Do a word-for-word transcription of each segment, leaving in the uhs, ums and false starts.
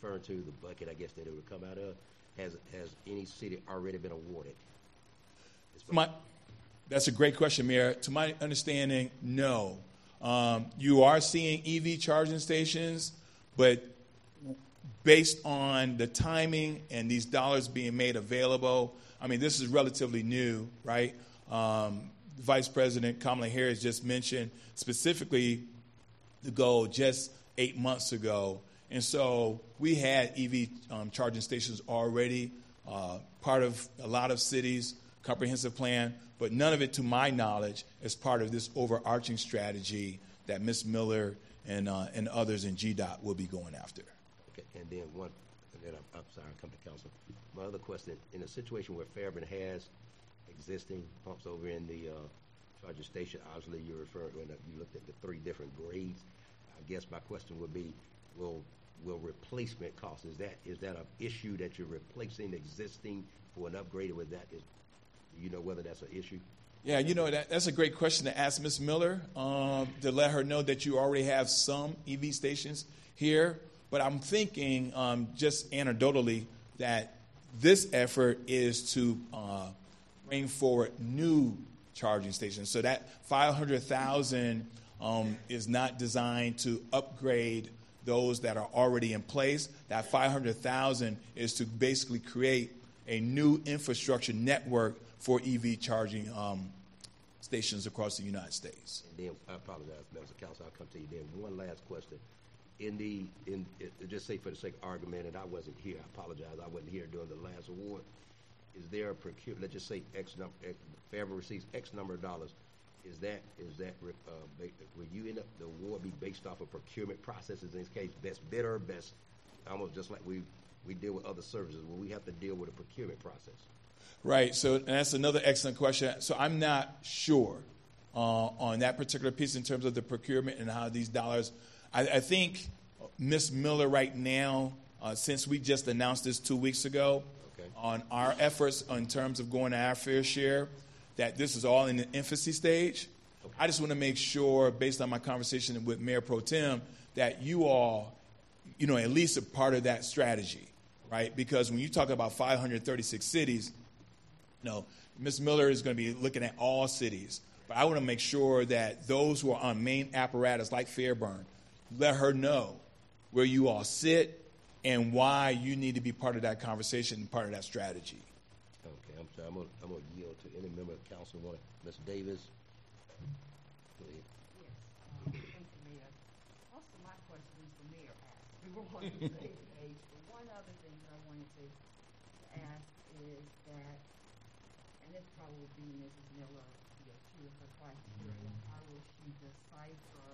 referring to, the bucket, I guess, that it would come out of, has has any city already been awarded? My, that's a great question, Mayor. To my understanding, no. Um, you are seeing E V charging stations, but based on the timing and these dollars being made available, I mean, this is relatively new, right? Um, Vice President Kamala Harris just mentioned specifically the goal just eight months ago. And so we had E V um, charging stations already, uh, part of a lot of cities' comprehensive plan, but none of it, to my knowledge, is part of this overarching strategy that Miz Miller and uh, and others in G DOT will be going after. Okay, and then one, and then I'm, I'm sorry, I come to council. My other question, in a situation where Fairburn has existing pumps over in the uh, charging station, obviously you're referring, when you looked at the three different grades, I guess my question would be, will will replacement cost, is that is that an issue that you're replacing existing for an upgrade, or that is, do you know whether that's an issue? Yeah, you know, that, that's a great question to ask Miz Miller, um, to let her know that you already have some E V stations here. But I'm thinking um, just anecdotally that this effort is to uh, bring forward new charging stations. So that five hundred thousand um, is not designed to upgrade those that are already in place. That five hundred thousand is to basically create a new infrastructure network for E V charging um, stations across the United States. And then, I apologize, members of council, I'll come to you then. One last question. In the, in it, just say for the sake of argument, and I wasn't here, I apologize, I wasn't here during the last award. Is there a procurement, let's just say X number, Fairburn receives X number of dollars. Is that, is that, uh, will you end up, the award be based off of procurement processes, in this case, best bidder, best, almost just like we, we deal with other services, will we have to deal with a procurement process? Right, so and that's another excellent question. So I'm not sure uh, on that particular piece in terms of the procurement and how these dollars, I, I think Miz Miller right now, uh, since we just announced this two weeks ago, okay, on our efforts in terms of going to our fair share, that this is all in the infancy stage. Okay. I just want to make sure, based on my conversation with Mayor Pro Tem, that you all, you know, at least a part of that strategy, right? Because when you talk about five hundred thirty-six cities, you know, Miz Miller is going to be looking at all cities. But I want to make sure that those who are on main apparatus like Fairburn, let her know where you all sit and why you need to be part of that conversation and part of that strategy. Okay, I'm sorry. I'm going I'm to yield to any member of council. Want Miz Davis? Go ahead. Yes. Um, thank you, Mayor. Most of my questions the mayor asked. We were on the same page. But one other thing that I wanted to, to ask is that, and this probably will be Missus Miller, you know, two of her criteria. How will she decipher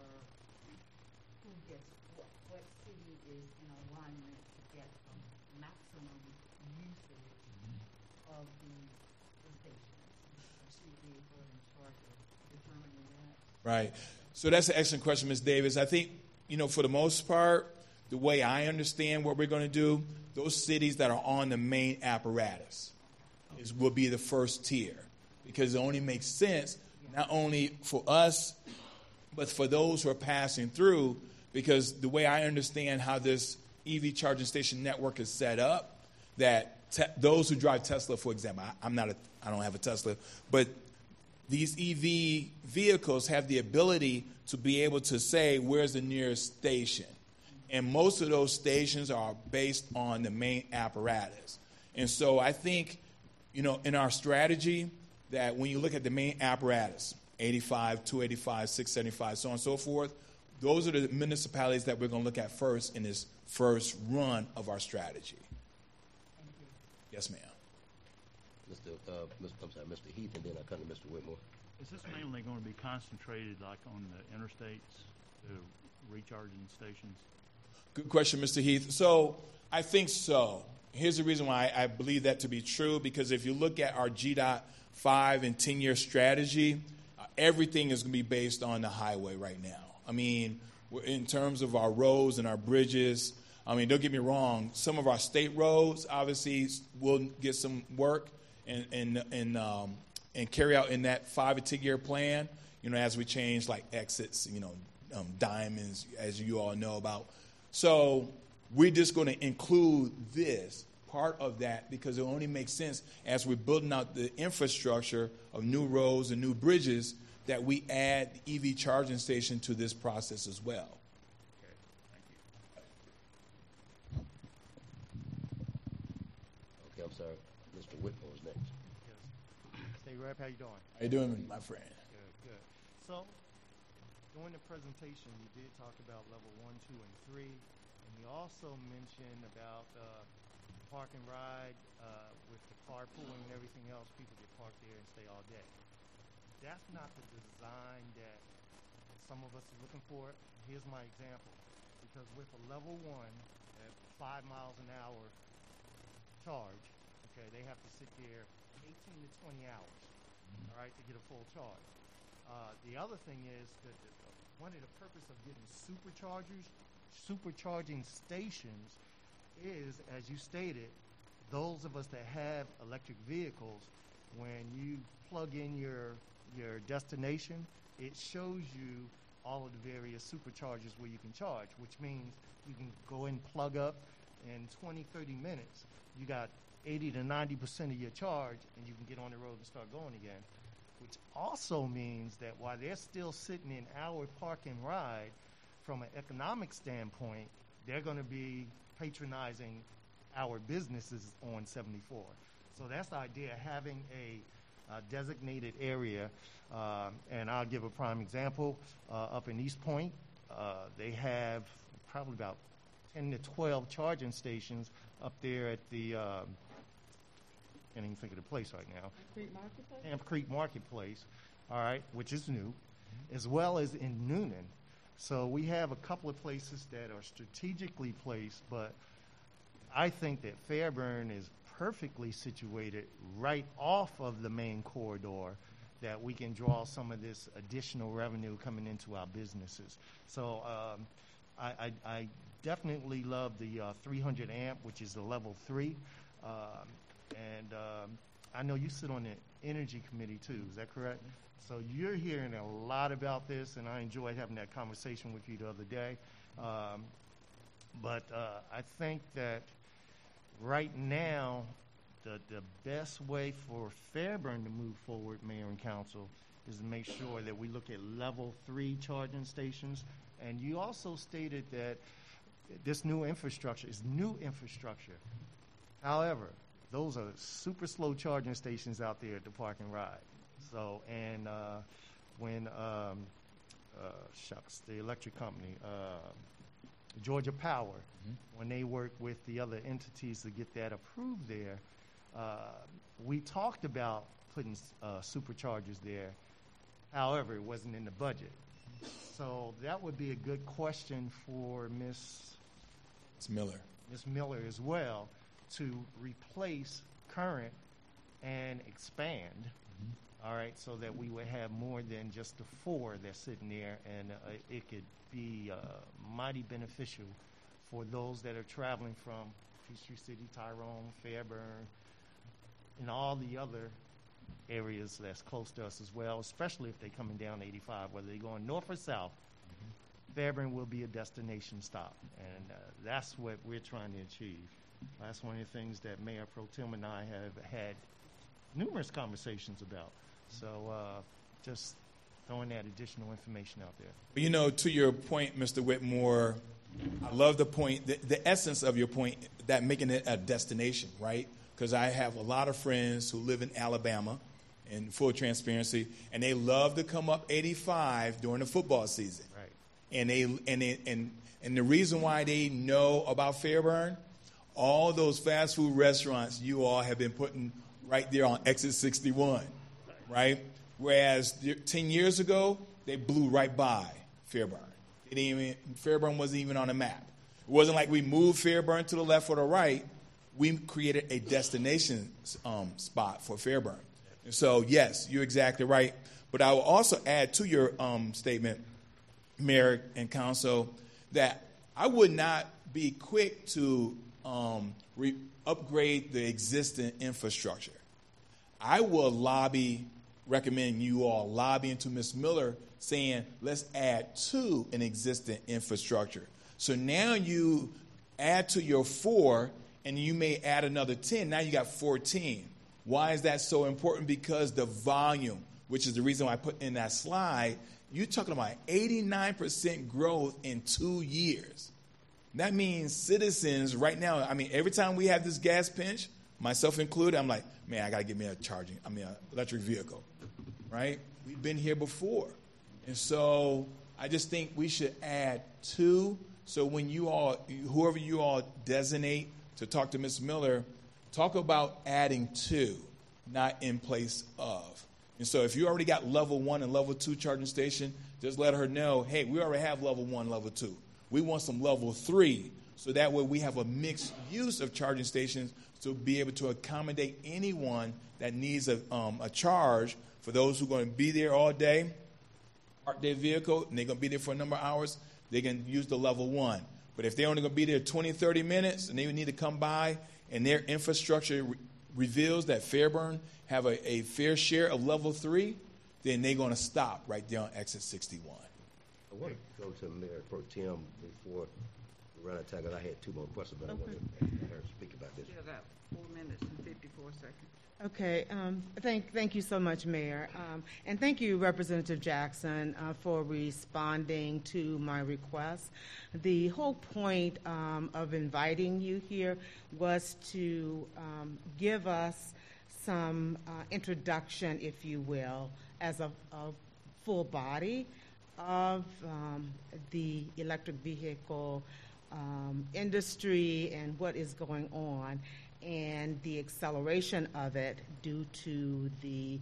who gets what? What city is in alignment to get the maximum usage of the, the stations? She would be able in charge of determining that. Right. So that's an excellent question, Miz Davis. I think, you know, for the most part, the way I understand what we're going to do, those cities that are on the main apparatus is will be the first tier, because it only makes sense not only for us, but for those who are passing through, because the way I understand how this E V charging station network is set up, that te- those who drive Tesla, for example, I, I'm not a, I don't have a Tesla, but these E V vehicles have the ability to be able to say, where's the nearest station? And most of those stations are based on the main apparatus. And so I think, you know, in our strategy, that when you look at the main apparatus, eighty-five, two eighty-five, six seventy-five, so on and so forth, those are the municipalities that we're going to look at first in this first run of our strategy. Thank you. Yes, ma'am. Mister Uh, Mister I'm sorry, Mister Heath, and then I come to Mister Whitmore. Is this mainly going to be concentrated like on the interstates, the recharging stations? Good question, Mister Heath. So I think so. Here's the reason why I believe that to be true, because if you look at our G DOT five and ten-year strategy, uh, everything is going to be based on the highway right now. I mean, in terms of our roads and our bridges, I mean, don't get me wrong, some of our state roads obviously will get some work and and and, um, and carry out in that five and ten-year plan, you know, as we change like exits, you know, um, diamonds, as you all know about. So we're just going to include this part of that because it only makes sense as we're building out the infrastructure of new roads and new bridges that we add the E V charging station to this process as well. Okay, thank you. Okay, I'm sorry. Mister Whitmore is next. Yes. State Rep, how you doing? How you doing, my friend? Good, good. So, during the presentation, you did talk about level one, two, and three, and you also mentioned about uh, park and ride uh, with the carpooling and everything else. People get parked there and stay all day. That's not the design that some of us are looking for. Here's my example. Because with a level one at five miles an hour charge, okay, they have to sit there eighteen to twenty hours, all right, to get a full charge. Uh, the other thing is that the, one of the purpose of getting superchargers, supercharging stations is, as you stated, those of us that have electric vehicles, when you plug in your your destination, it shows you all of the various superchargers where you can charge, which means you can go and plug up in twenty, thirty minutes. You got eighty to ninety percent of your charge, and you can get on the road and start going again, which also means that while they're still sitting in our park and ride, from an economic standpoint, they're going to be patronizing our businesses on seventy-four. So that's the idea, having a uh, designated area. Um, and I'll give a prime example. Uh, up in East Point, uh, they have probably about ten to twelve charging stations up there at the, um, can't even think of the place right now. Creek Marketplace? Camp Creek Marketplace, all right, which is new, as well as in Noonan. So we have a couple of places that are strategically placed, but I think that Fairburn is perfectly situated right off of the main corridor, that we can draw some of this additional revenue coming into our businesses. So um, I, I, I definitely love the uh, three hundred amp, which is the level three. Um, and um, I know you sit on the energy committee too, is that correct? So you're hearing a lot about this, and I enjoyed having that conversation with you the other day. Um, but uh, I think that right now, the, the best way for Fairburn to move forward, Mayor and Council, is to make sure that we look at level three charging stations. And you also stated that this new infrastructure is new infrastructure. However, those are super slow charging stations out there at the park and ride. So, and uh, when, um, uh, shucks, the electric company, uh, Georgia Power, mm-hmm. when they work with the other entities to get that approved there, uh, we talked about putting uh, superchargers there. However, it wasn't in the budget. So that would be a good question for Miz Miller. Miz Miller as well, to replace current and expand. Mm-hmm. All right, so that we would have more than just the four that's sitting there, and uh, it could be uh, mighty beneficial for those that are traveling from Peachtree City, Tyrone, Fairburn, and all the other areas that's close to us as well, especially if they're coming down eighty-five, whether they're going north or south. Mm-hmm. Fairburn will be a destination stop, and uh, that's what we're trying to achieve. That's one of the things that Mayor Pro Tem and I have had numerous conversations about. So uh, just throwing that additional information out there. You know, to your point, Mister Whitmore, I love the point, the, the essence of your point, that making it a destination, right? Because I have a lot of friends who live in Alabama, in full transparency, and they love to come up eighty-five during the football season. Right. And they and they, and and the reason why they know about Fairburn, all those fast food restaurants you all have been putting right there on exit sixty-one, right? Whereas ten years ago, they blew right by Fairburn. They didn't even, Fairburn wasn't even on the map. It wasn't like we moved Fairburn to the left or the right. We created a destination um, spot for Fairburn. And so, yes, you're exactly right. But I will also add to your um, statement, Mayor and Council, that I would not be quick to um, re- upgrade the existing infrastructure. I will lobby, recommend you all lobbying to Miz Miller, saying let's add to an existing infrastructure. So now you add to your four, and you may add another ten. Now you got fourteen. Why is that so important? Because the volume, which is the reason why I put in that slide, you're talking about eighty-nine percent growth in two years. That means citizens right now, I mean, every time we have this gas pinch, myself included, I'm like, man, I got to get me a charging, I mean, an electric vehicle, right? We've been here before. And so I just think we should add two. So when you all, whoever you all designate to talk to Miz Miller, talk about adding two, not in place of. And so if you already got level one and level two charging station, just let her know, hey, we already have level one, level two. We want some level three, so that way we have a mixed use of charging stations to be able to accommodate anyone that needs a, um, a charge. For those who are going to be there all day, park their vehicle, and they're going to be there for a number of hours, they can use the level one. But if they're only going to be there twenty, thirty minutes, and they need to come by, and their infrastructure re- reveals that Fairburn have a, a fair share of level three, then they're going to stop right there on exit sixty-one. I want to go to Mayor Pro Tem before we run out of time, because I had two more questions, but I want to let her speak about this. Still got four minutes and fifty-four seconds. Okay, um, thank, thank you so much, Mayor. Um, and thank you, Representative Jackson, uh, for responding to my request. The whole point um, of inviting you here was to um, give us some uh, introduction, if you will, as a, a full body of um, the electric vehicle um, industry and what is going on, and the acceleration of it due to the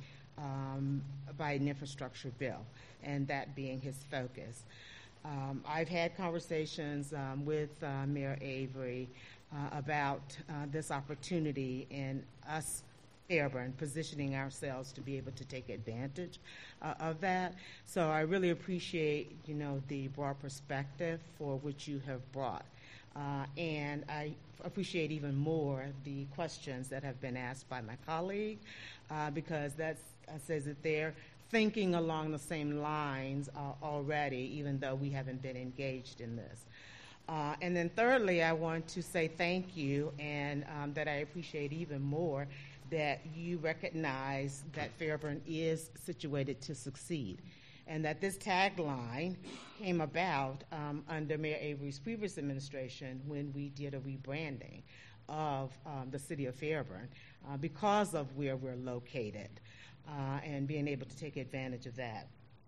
um, Biden infrastructure bill, and that being his focus. Um, I've had conversations um, with uh, Mayor Avery uh, about uh, this opportunity and us, Fairburn, positioning ourselves to be able to take advantage uh, of that. So I really appreciate, you know, the broad perspective for which you have brought. Uh, and I appreciate even more the questions that have been asked by my colleague, uh, because that uh, says that they're thinking along the same lines uh, already, even though we haven't been engaged in this. Uh, and then thirdly, I want to say thank you, and um, that I appreciate even more that you recognize that Fairburn is situated to succeed, and that this tagline came about um, under Mayor Avery's previous administration when we did a rebranding of um, the city of Fairburn uh, because of where we're located uh, and being able to take advantage of that.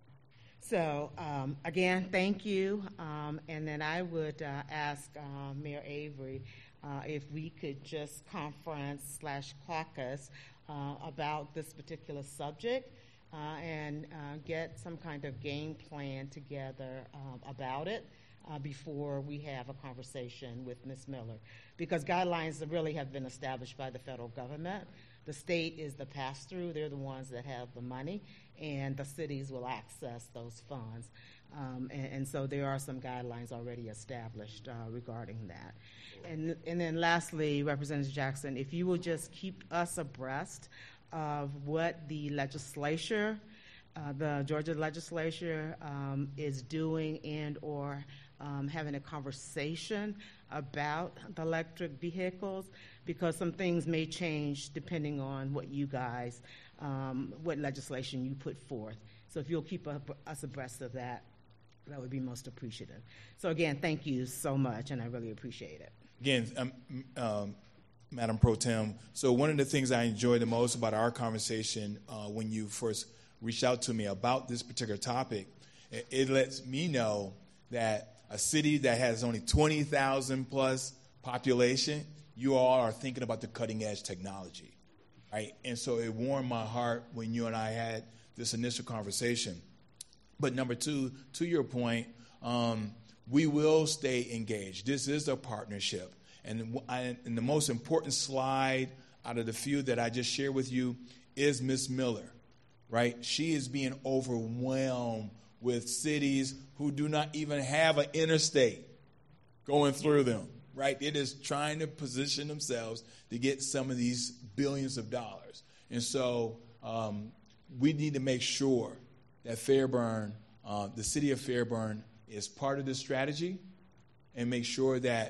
So um, again, thank you, um, and then I would uh, ask uh, Mayor Avery uh, if we could just conference slash caucus uh, about this particular subject uh, and uh, get some kind of game plan together um, about it uh, before we have a conversation with Miz Miller, because guidelines really have been established by the federal government. The state is the pass-through. They're the ones that have the money, and the cities will access those funds. Um, and, and so there are some guidelines already established uh, regarding that. And, and then lastly, Representative Jackson, if you will just keep us abreast of what the legislature, uh, the Georgia legislature um, is doing and or um, having a conversation about the electric vehicles, because some things may change depending on what you guys, um, what legislation you put forth. So if you'll keep up, us abreast of that, that would be most appreciative. So again, thank you so much, and I really appreciate it. Again, um, um, Madam Pro Tem, so one of the things I enjoy the most about our conversation uh, when you first reached out to me about this particular topic, it, it lets me know that a city that has only twenty thousand plus population, you all are thinking about the cutting edge technology, right? And so it warmed my heart when you and I had this initial conversation. But number two, to your point, um, we will stay engaged. This is a partnership. And, I, and the most important slide out of the few that I just shared with you is Miz Miller, right? She is being overwhelmed with cities who do not even have an interstate going through them, right? It is trying to position themselves to get some of these billions of dollars. And so um, we need to make sure that Fairburn, uh, the city of Fairburn, is part of this strategy, and make sure that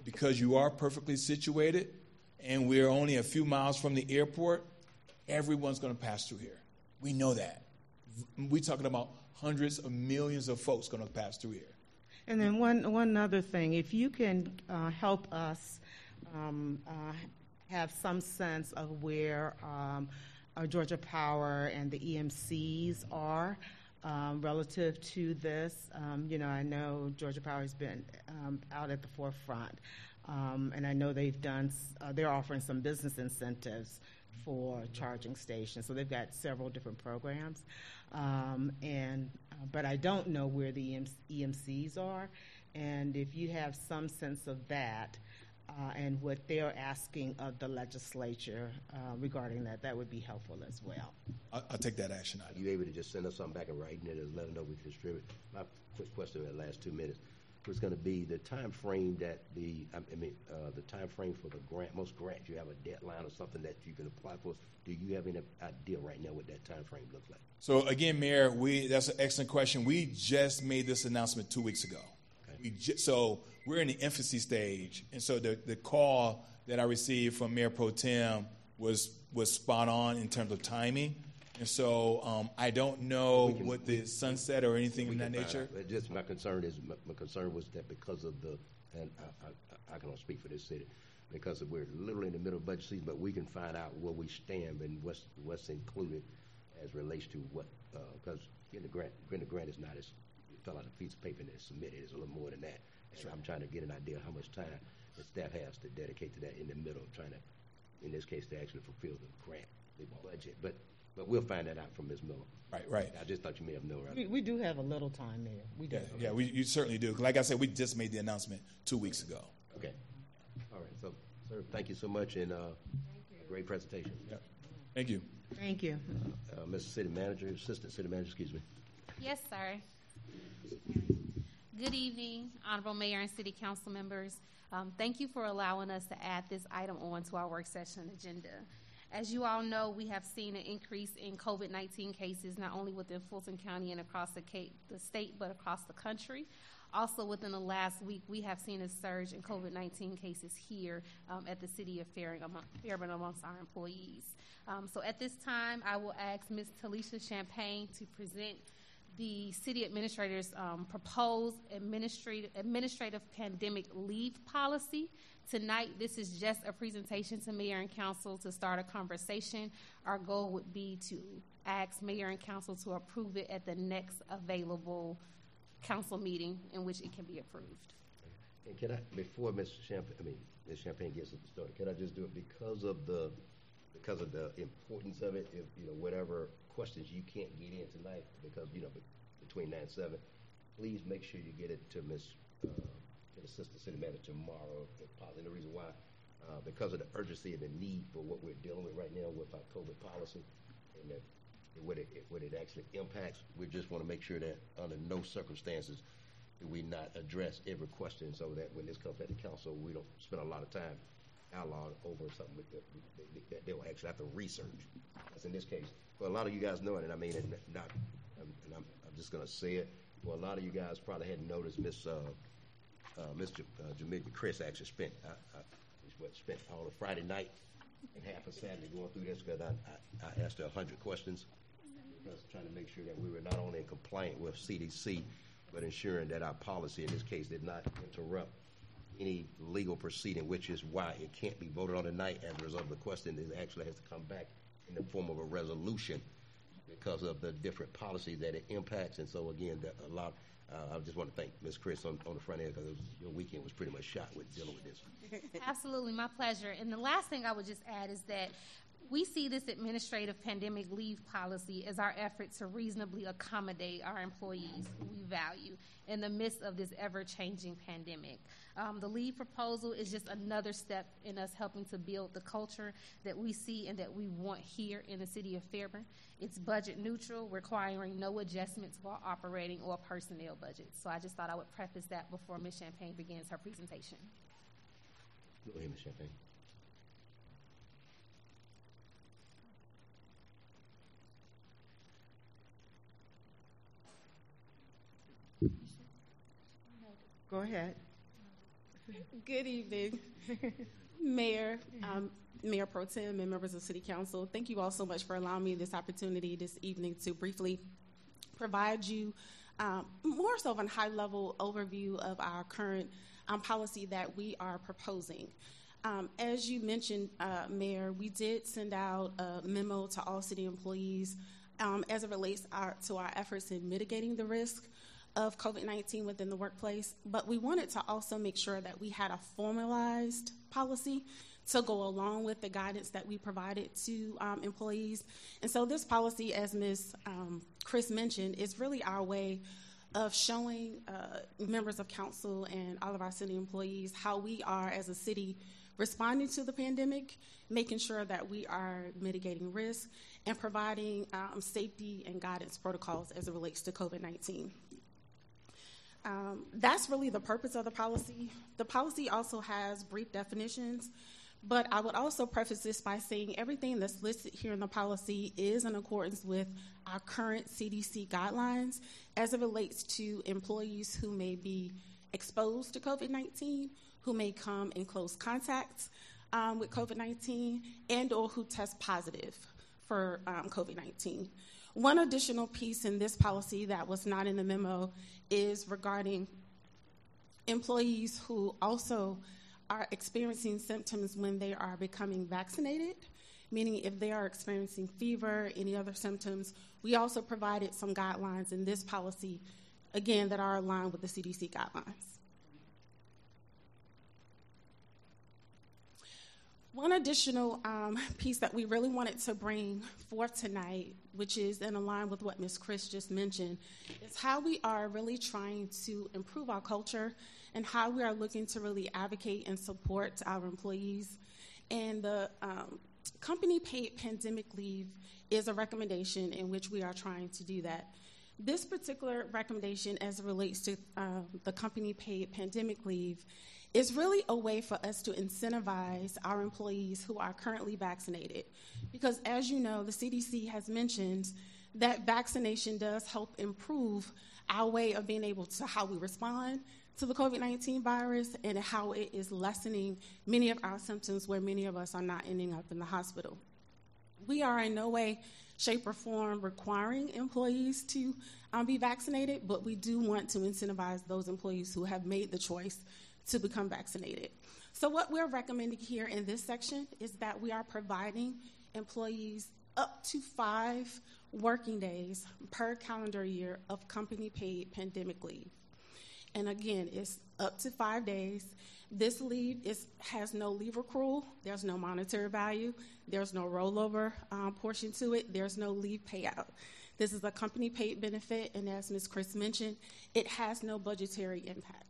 because you are perfectly situated and we're only a few miles from the airport, everyone's going to pass through here. We know that. We're talking about hundreds of millions of folks going to pass through here. And then one, one other thing, if you can uh, help us um, uh, have some sense of where um, our Georgia Power and the E M Cs are um, relative to this. Um, you know, I know Georgia Power has been um, out at the forefront, um, and I know they've done, uh, they're offering some business incentives for charging stations. So they've got several different programs. Um, and uh, but I don't know where the E M Cs are, and if you have some sense of that uh, and what they're asking of the legislature uh, regarding that, that would be helpful as well. I'll, I'll take that action Are item. you able to just send us something back and writing it and let us know we can distribute? My quick question in the last two minutes was going to be the time frame that the, I mean, uh, the time frame for the grant. Most grants, you have a deadline or something that you can apply for. Do you have any idea right now what that time frame looks like? So again, Mayor, we that's an excellent question. We just made this announcement two weeks ago. Okay. We ju- so we're in the infancy stage, and so the, the call that I received from Mayor Pro Tem was was spot on in terms of timing. And so um, I don't know We can- what the sunset or anything We of that can find nature. out. But just my concern is, my, my concern was that because of the, and I, I, I can only speak for this city, because we're literally in the middle of budget season, but we can find out where we stand and what's, what's included as relates to what, because getting the grant, getting the grant is not as, you fill out a piece of paper and it's submitted, it's a little more than that. And I'm trying to get an idea of how much time the staff has to dedicate to that in the middle of trying to, in this case, to actually fulfill the grant, the budget. But, but we'll find that out from Miz Miller. Right, right. I just thought you may have known. We, we do have a little time there. We do. Yeah, yeah, we you certainly do. Like I said, we just made the announcement two weeks ago. Okay. All right. So, sir, thank you so much, and uh, great presentation. Yep. Thank you. Thank you. Uh, Mister City Manager, Assistant City Manager, excuse me. Yes, sir. Good evening, Honorable Mayor and City Council members. Um, thank you for allowing us to add this item on to our work session agenda. As you all know, we have seen an increase in COVID nineteen cases, not only within Fulton County and across the, Cape, the state, but across the country. Also, within the last week, we have seen a surge in COVID nineteen cases here um, at the City of Fairburn, among, Fairburn amongst our employees. Um, so at this time, I will ask Miz Talisha Champagne to present the City Administrator's um, proposed administrative, administrative pandemic leave policy. Tonight, this is just a presentation to Mayor and Council to start a conversation. Our goal would be to ask Mayor and Council to approve it at the next available council meeting in which it can be approved. And can I, before Miz Champagne, I mean, Miz Champagne gets it started, can I just do it because of the, because of the importance of it? If, you know, whatever questions you can't get in tonight, because, you know, between nine and seven, please make sure you get it to Miz Uh, to the Assistant City Manager tomorrow, if possible. And the reason why, uh, because of the urgency and the need for what we're dealing with right now with our COVID policy, and that what it, what it actually impacts, we just want to make sure that under no circumstances do we not address every question, so that when this comes at the council, we don't spend a lot of time outlawed over something that, that, that they'll actually have to research. As in this case, for a lot of you guys knowing it, I mean, and not, and I'm, I'm just going to say it, for a lot of you guys probably hadn't noticed Miss uh, uh, Mister Uh, Jamaica Chris actually spent uh, uh, what, spent all of Friday night and half of Saturday going through this, because I, I, I asked her a hundred questions, because trying to make sure that we were not only in compliance with C D C, but ensuring that our policy in this case did not interrupt any legal proceeding, which is why it can't be voted on tonight as a result of the question. It actually has to come back in the form of a resolution because of the different policies that it impacts. And so again, the, a lot. Uh, I just want to thank Miz Chris on, on the front end, because your weekend was pretty much shot with dealing with this. Absolutely, my pleasure. And the last thing I would just add is that we see this administrative pandemic leave policy as our effort to reasonably accommodate our employees who we value in the midst of this ever-changing pandemic. Um, the leave proposal is just another step in us helping to build the culture that we see and that we want here in the City of Fairburn. It's budget neutral, requiring no adjustments to our operating or personnel budgets. So I just thought I would preface that before Miz Champagne begins her presentation. Go ahead, Miz Champagne. Go ahead. Good evening, Mayor, um, Mayor Pro Tem, and members of City Council. Thank you all so much for allowing me this opportunity this evening to briefly provide you um, more so of a high-level overview of our current um, policy that we are proposing. Um, as you mentioned, uh, Mayor, we did send out a memo to all city employees um, as it relates our, to our efforts in mitigating the risk of COVID nineteen within the workplace, but we wanted to also make sure that we had a formalized policy to go along with the guidance that we provided to um, employees. And so this policy, as Miz Um, Chris mentioned, is really our way of showing uh, members of council and all of our city employees how we are as a city responding to the pandemic, making sure that we are mitigating risk and providing um, safety and guidance protocols as it relates to COVID nineteen. Um, that's really the purpose of the policy. The policy also has brief definitions, but I would also preface this by saying everything that's listed here in the policy is in accordance with our current C D C guidelines as it relates to employees who may be exposed to COVID nineteen, who may come in close contact um, with COVID nineteen, and or who test positive for um, COVID nineteen. One additional piece in this policy that was not in the memo is regarding employees who also are experiencing symptoms when they are becoming vaccinated, meaning if they are experiencing fever, any other symptoms. We also provided some guidelines in this policy, again, that are aligned with the C D C guidelines. One additional um, piece that we really wanted to bring forth tonight, which is in line with what Miz Chris just mentioned, is how we are really trying to improve our culture and how we are looking to really advocate and support our employees. And the um, company paid pandemic leave is a recommendation in which we are trying to do that. This particular recommendation as it relates to uh, the company paid pandemic leave is really a way for us to incentivize our employees who are currently vaccinated. Because as you know, the C D C has mentioned that vaccination does help improve our way of being able to how we respond to the COVID nineteen virus and how it is lessening many of our symptoms where many of us are not ending up in the hospital. We are in no way, shape, or form requiring employees to um, be vaccinated, but we do want to incentivize those employees who have made the choice to become vaccinated. So what we're recommending here in this section is that we are providing employees up to five working days per calendar year of company paid pandemic leave. And again, it's up to five days. This leave is, has no leave accrual. There's no monetary value. There's no rollover um, portion to it. There's no leave payout. This is a company paid benefit, and as Miz Chris mentioned, it has no budgetary impact.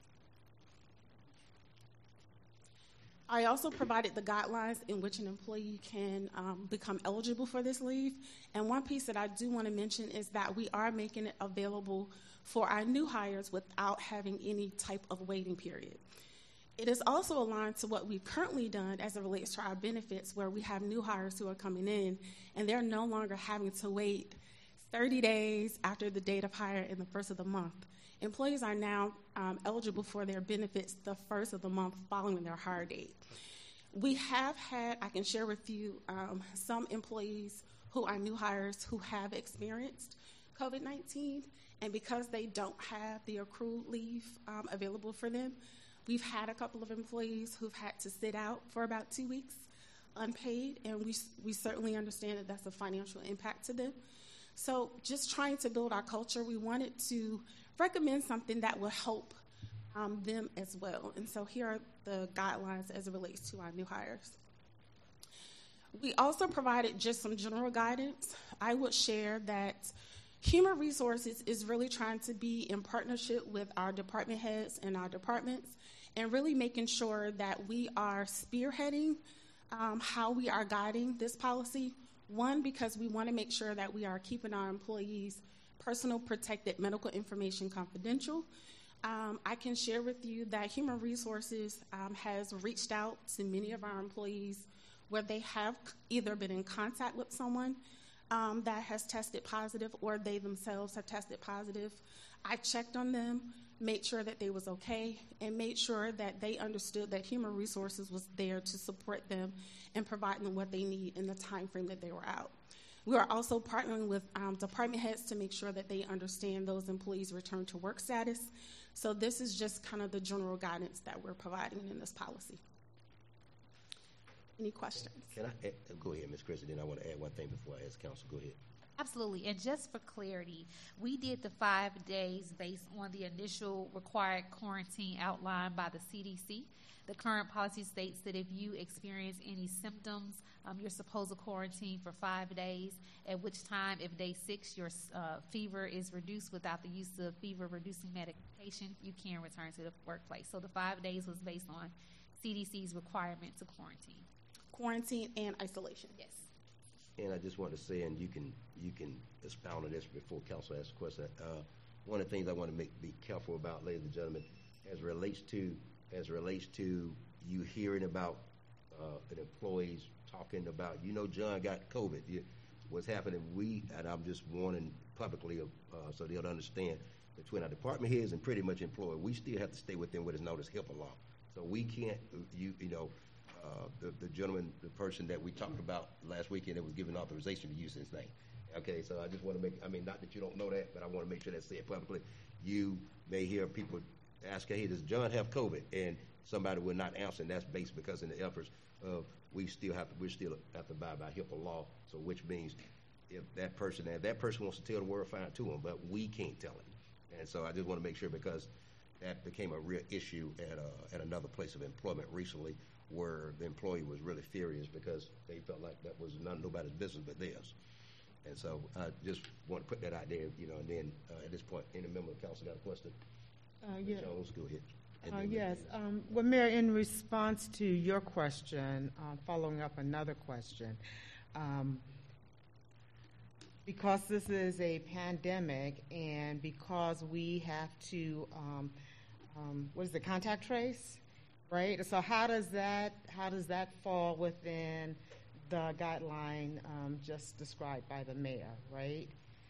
I also provided the guidelines in which an employee can um, become eligible for this leave. And one piece that I do want to mention is that we are making it available for our new hires without having any type of waiting period. It is also aligned to what we've currently done as it relates to our benefits, where we have new hires who are coming in and they're no longer having to wait thirty days after the date of hire in the first of the month. Employees are now um, eligible for their benefits the first of the month following their hire date. We have had, I can share with you, um, some employees who are new hires who have experienced COVID nineteen, and because they don't have the accrued leave um, available for them, we've had a couple of employees who've had to sit out for about two weeks unpaid, and we, we certainly understand that that's a financial impact to them. So just trying to build our culture, we wanted to recommend something that will help um, them as well. And so here are the guidelines as it relates to our new hires. We also provided just some general guidance. I would share that Human Resources is really trying to be in partnership with our department heads and our departments and really making sure that we are spearheading um, how we are guiding this policy. One, because we want to make sure that we are keeping our employees' personal protected medical information confidential. Um, I can share with you that Human Resources um, has reached out to many of our employees where they have either been in contact with someone um, that has tested positive or they themselves have tested positive. I checked on them. made sure that they was okay, and made sure that they understood that Human Resources was there to support them and provide them what they need in the time frame that they were out. We are also partnering with um, department heads to make sure that they understand those employees' return to work status. So this is just kind of the general guidance that we're providing in this policy. Any questions? Can I, add, go ahead, Miz Christie, then I want to add one thing before I ask counsel. Go ahead. Absolutely. And just for clarity, we did the five days based on the initial required quarantine outlined by the C D C. The current policy states that if you experience any symptoms, um, you're supposed to quarantine for five days, at which time, if day six, your uh, fever is reduced without the use of fever-reducing medication, you can return to the workplace. So the five days was based on C D C's requirement to quarantine. Quarantine and isolation. Yes. And I just want to say, and you can you can expound on this before counsel asks a question. Uh, one of the things I want to make be careful about, ladies and gentlemen, as relates to as relates to you hearing about uh, an employees talking about, you know, John got COVID. You, what's happening? We and I'm just warning publicly uh, so they'll understand between our department heads and pretty much employee, we still have to stay within what is known as HIPAA law. So we can't you you know. Uh, the, the gentleman, the person that we talked about last weekend that was given authorization to use his name. Okay, so I just want to make, I mean, not that you don't know that, but I want to make sure that's said publicly. You may hear people ask, hey, does John have COVID? And somebody will not answer, and that's based because in the efforts of we still have to, we still have to abide by HIPAA law, so which means if that person, if that person wants to tell the world, fine to him, but we can't tell him. And so I just want to make sure because that became a real issue at, uh, at another place of employment recently, where the employee was really furious because they felt like that was not nobody's business but theirs. And so I just want to put that out there, you know, and then uh, at this point, any member of the council got a question? Uh, yeah. Jones, go ahead. Uh, yes. Um, well, Mayor, in response to your question, uh, following up another question, um, because this is a pandemic and because we have to, um, um, what is it, contact trace? Right. So how does that how does that fall within the guideline um, just described by the mayor? Right.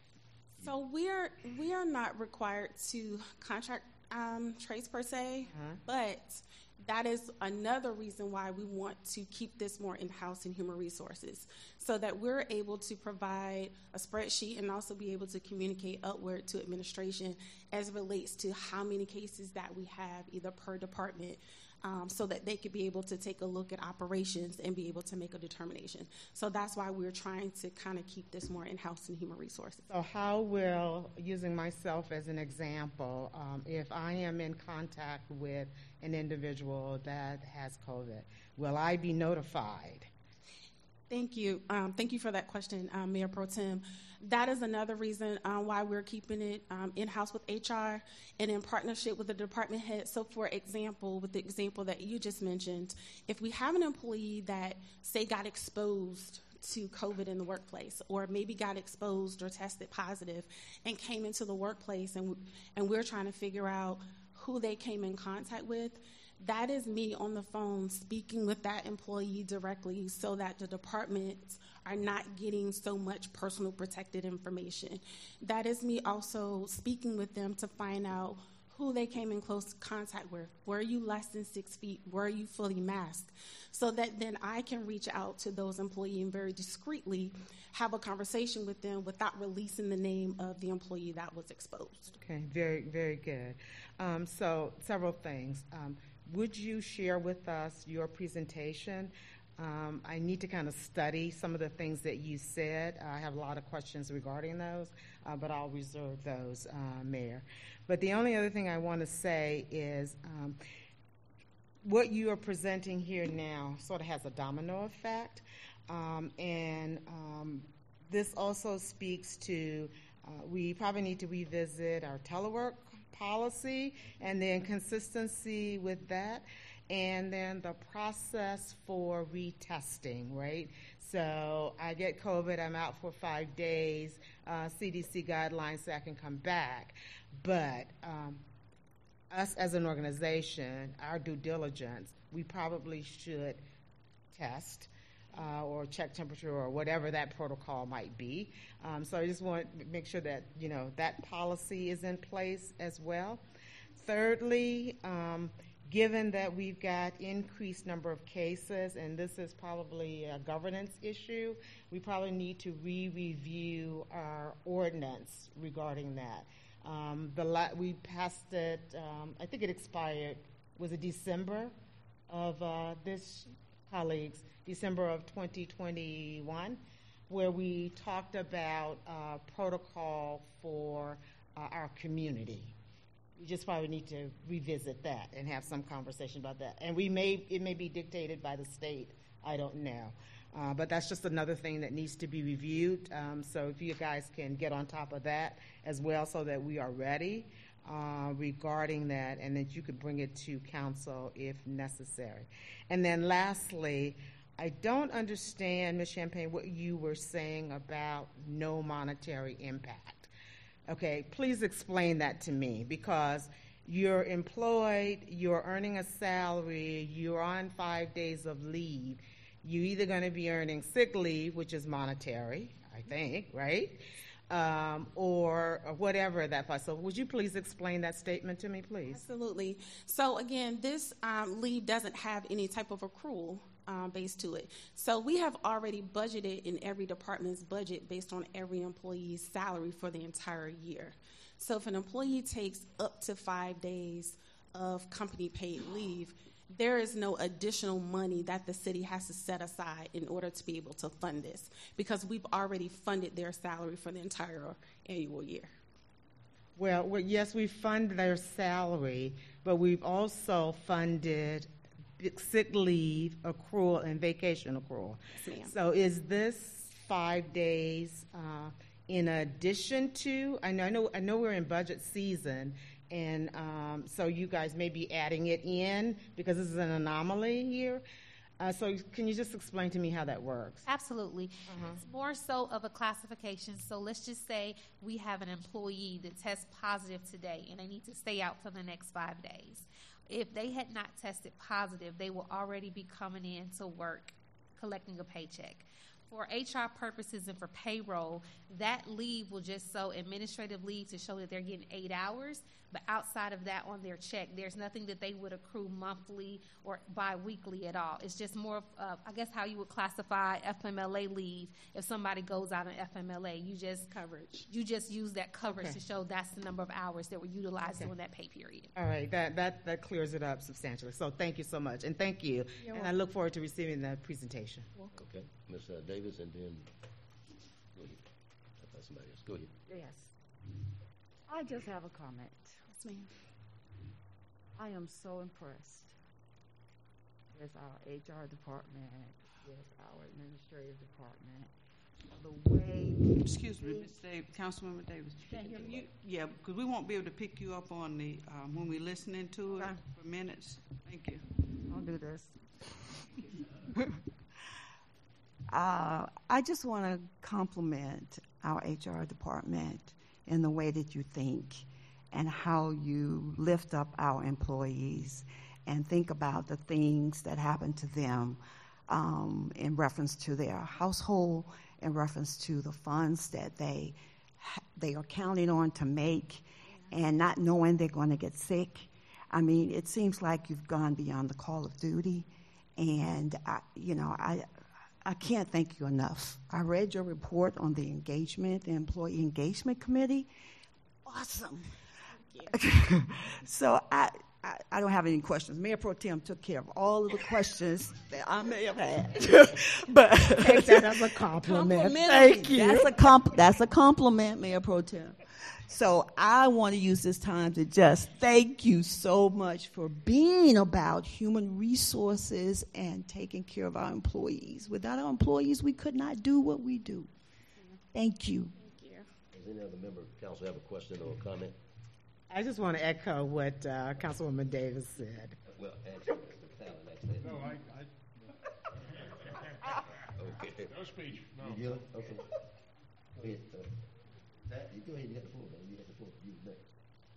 So we are we are not required to contract um, trace per se, uh-huh. but that is another reason why we want to keep this more in-house in Human Resources, so that we're able to provide a spreadsheet and also be able to communicate upward to administration as it relates to how many cases that we have either per department. Um, so that they could be able to take a look at operations and be able to make a determination. So that's why we're trying to kind of keep this more in-house in Human Resources. So how will, using myself as an example, um, if I am in contact with an individual that has COVID, will I be notified? Thank you. Um, thank you for that question, um, Mayor Pro Tem. That is another reason uh, why we're keeping it um, in-house with H R and in partnership with the department head. So, for example, with the example that you just mentioned, if we have an employee that, say, got exposed to COVID in the workplace, or maybe got exposed or tested positive and came into the workplace, and and we're trying to figure out who they came in contact with, that is me on the phone speaking with that employee directly so that the departments are not getting so much personal protected information. That is me also speaking with them to find out who they came in close contact with. Were you less than six feet? Were you fully masked? So that then I can reach out to those employees and very discreetly have a conversation with them without releasing the name of the employee that was exposed. Okay, very, very good. Um, so several things. Um, would you share with us your presentation? Um, I need to kind of study some of the things that you said. I have a lot of questions regarding those, uh, but I'll reserve those, uh, Mayor. But the only other thing I want to say is um, what you are presenting here now sort of has a domino effect, um, and um, this also speaks to uh, we probably need to revisit our telework policy and then consistency with that, and then the process for retesting, right? So I get COVID, I'm out for five days, uh, C D C guidelines so I can come back. But um, us as an organization, our due diligence, we probably should test uh, or check temperature or whatever that protocol might be. Um, so I just want to make sure that, you know, that policy is in place as well. thirdly, um, given that we've got increased number of cases, and this is probably a governance issue, we probably need to re-review our ordinance regarding that. Um, the la- we passed it, um, I think it expired, was it December of uh, this, colleagues, December of twenty twenty-one, where we talked about uh, protocol for uh, our community. We just probably need to revisit that and have some conversation about that. And we may, it may be dictated by the state, I don't know. Uh, but that's just another thing that needs to be reviewed. Um, so if you guys can get on top of that as well so that we are ready uh, regarding that, and that you could bring it to council if necessary. And then lastly, I don't understand, Miz Champagne, what you were saying about no monetary impact. Okay, please explain that to me, because you're employed, you're earning a salary, you're on five days of leave. You're either going to be earning sick leave, which is monetary, I think, right? Um, or, or whatever that. So would you please explain that statement to me, please? Absolutely. So again, this um, leave doesn't have any type of accrual um, base to it. So we have already budgeted in every department's budget based on every employee's salary for the entire year. So if an employee takes up to five days of company paid leave, there is no additional money that the city has to set aside in order to be able to fund this, because we've already funded their salary for the entire annual year. Well, well, yes, we fund their salary, but we've also funded sick leave accrual and vacation accrual. Yes, ma'am. So is this five days uh, in addition to, I know, I know, I know we're in budget season, and um, so you guys may be adding it in because this is an anomaly here. Uh, so can you just explain to me how that works? Absolutely. Uh-huh. It's more so of a classification. So let's just say we have an employee that tests positive today and they need to stay out for the next five days. If they had not tested positive, they will already be coming in to work, collecting a paycheck. For H R purposes and for payroll, that leave will just show administrative leave to show that they're getting eight hours. But outside of that on their check, there's nothing that they would accrue monthly or bi-weekly at all. It's just more of, uh, I guess, how you would classify F M L A leave if somebody goes out on F M L A. You just Coverage. You just use that coverage Okay. to show that's the number of hours that were utilized Okay. during that pay period. All right, that, that, that clears it up substantially. So thank you so much, and thank you. You're and I look forward to receiving the presentation. Okay, Miz uh, Davis, and then, go ahead. I thought somebody else. Go ahead. Yes. I just have a comment. Yes, ma'am. I am so impressed with our H R department, with our administrative department, the way. Excuse me, Miz Davis, Councilmember Davis. Can't hear me? You, yeah, because we won't be able to pick you up on the, um, when we're listening to it Okay. for minutes. Thank you. I'll do this. uh, I just want to compliment our H R department in the way that you think and how you lift up our employees and think about the things that happen to them um, in reference to their household, in reference to the funds that they they are counting on to make, and not knowing they're going to get sick. I mean, it seems like you've gone beyond the call of duty, and I, you know, I I can't thank you enough. I read your report on the engagement, the employee engagement committee. Awesome. So I, I I don't have any questions. Mayor Pro Tem took care of all of the questions that I may have had. But Take that as a compliment. Complimentary. Thank you. That's a comp- that's a compliment, Mayor Pro Tem. So I want to use this time to just thank you so much for being about human resources and taking care of our employees. Without our employees, we could not do what we do. Thank you. Thank you. Does any other member of council have a question or a comment? I just want to echo what uh, Councilwoman Davis said. Well, actually, Mister Fallon, actually. No, I, I, Okay. no speech, no. You good? Okay. Go ahead, uh, Pat, you go ahead, you got the floor, man. You got the floor. You next.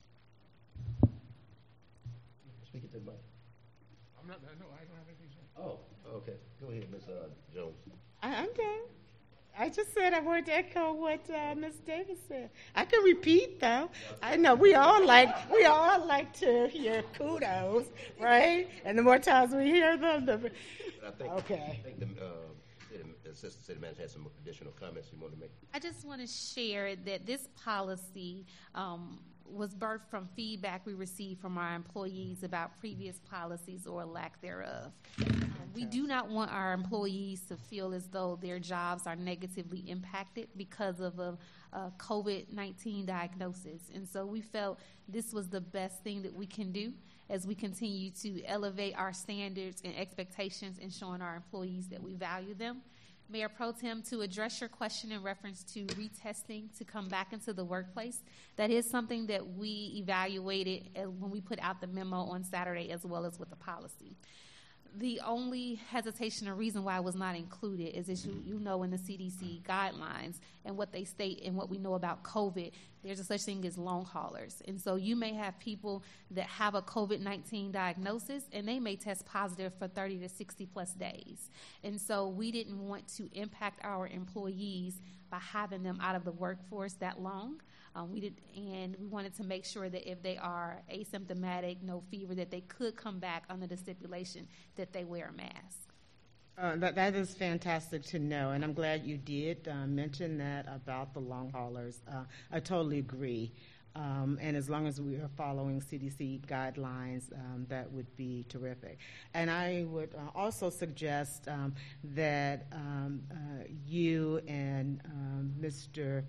Speak it to the mic. I'm not, no, I don't have anything to say. Oh, okay. Go ahead, Miz uh, Jones. I, I'm done. I just said I wanted to echo what uh, Miz Davis said. I can repeat though. I know we all like we all like to hear kudos, right? And the more times we hear them, the But I think, okay. I think the, uh, city, the assistant city manager has some additional comments you want to make. I just want to share that this policy um, was birthed from feedback we received from our employees about previous policies or lack thereof. Um, we do not want our employees to feel as though their jobs are negatively impacted because of a, a COVID nineteen diagnosis. And so we felt this was the best thing that we can do as we continue to elevate our standards and expectations and showing our employees that we value them. Mayor Pro Tem, to address your question in reference to retesting to come back into the workplace, that is something that we evaluated when we put out the memo on Saturday as well as with the policy. The only hesitation or reason why it was not included is, as you, you know, in the C D C guidelines and what they state and what we know about COVID, there's a such thing as long haulers. And so you may have people that have a COVID nineteen diagnosis and they may test positive for thirty to sixty plus days. And so we didn't want to impact our employees by having them out of the workforce that long. Um, we did, and we wanted to make sure that if they are asymptomatic, no fever, that they could come back under the stipulation that they wear a mask. Uh, that, that is fantastic to know, and I'm glad you did uh, mention that about the long haulers. Uh, I totally agree. Um, and as long as we are following C D C guidelines, um, that would be terrific. And I would uh, also suggest um, that um, uh, you and um, Mister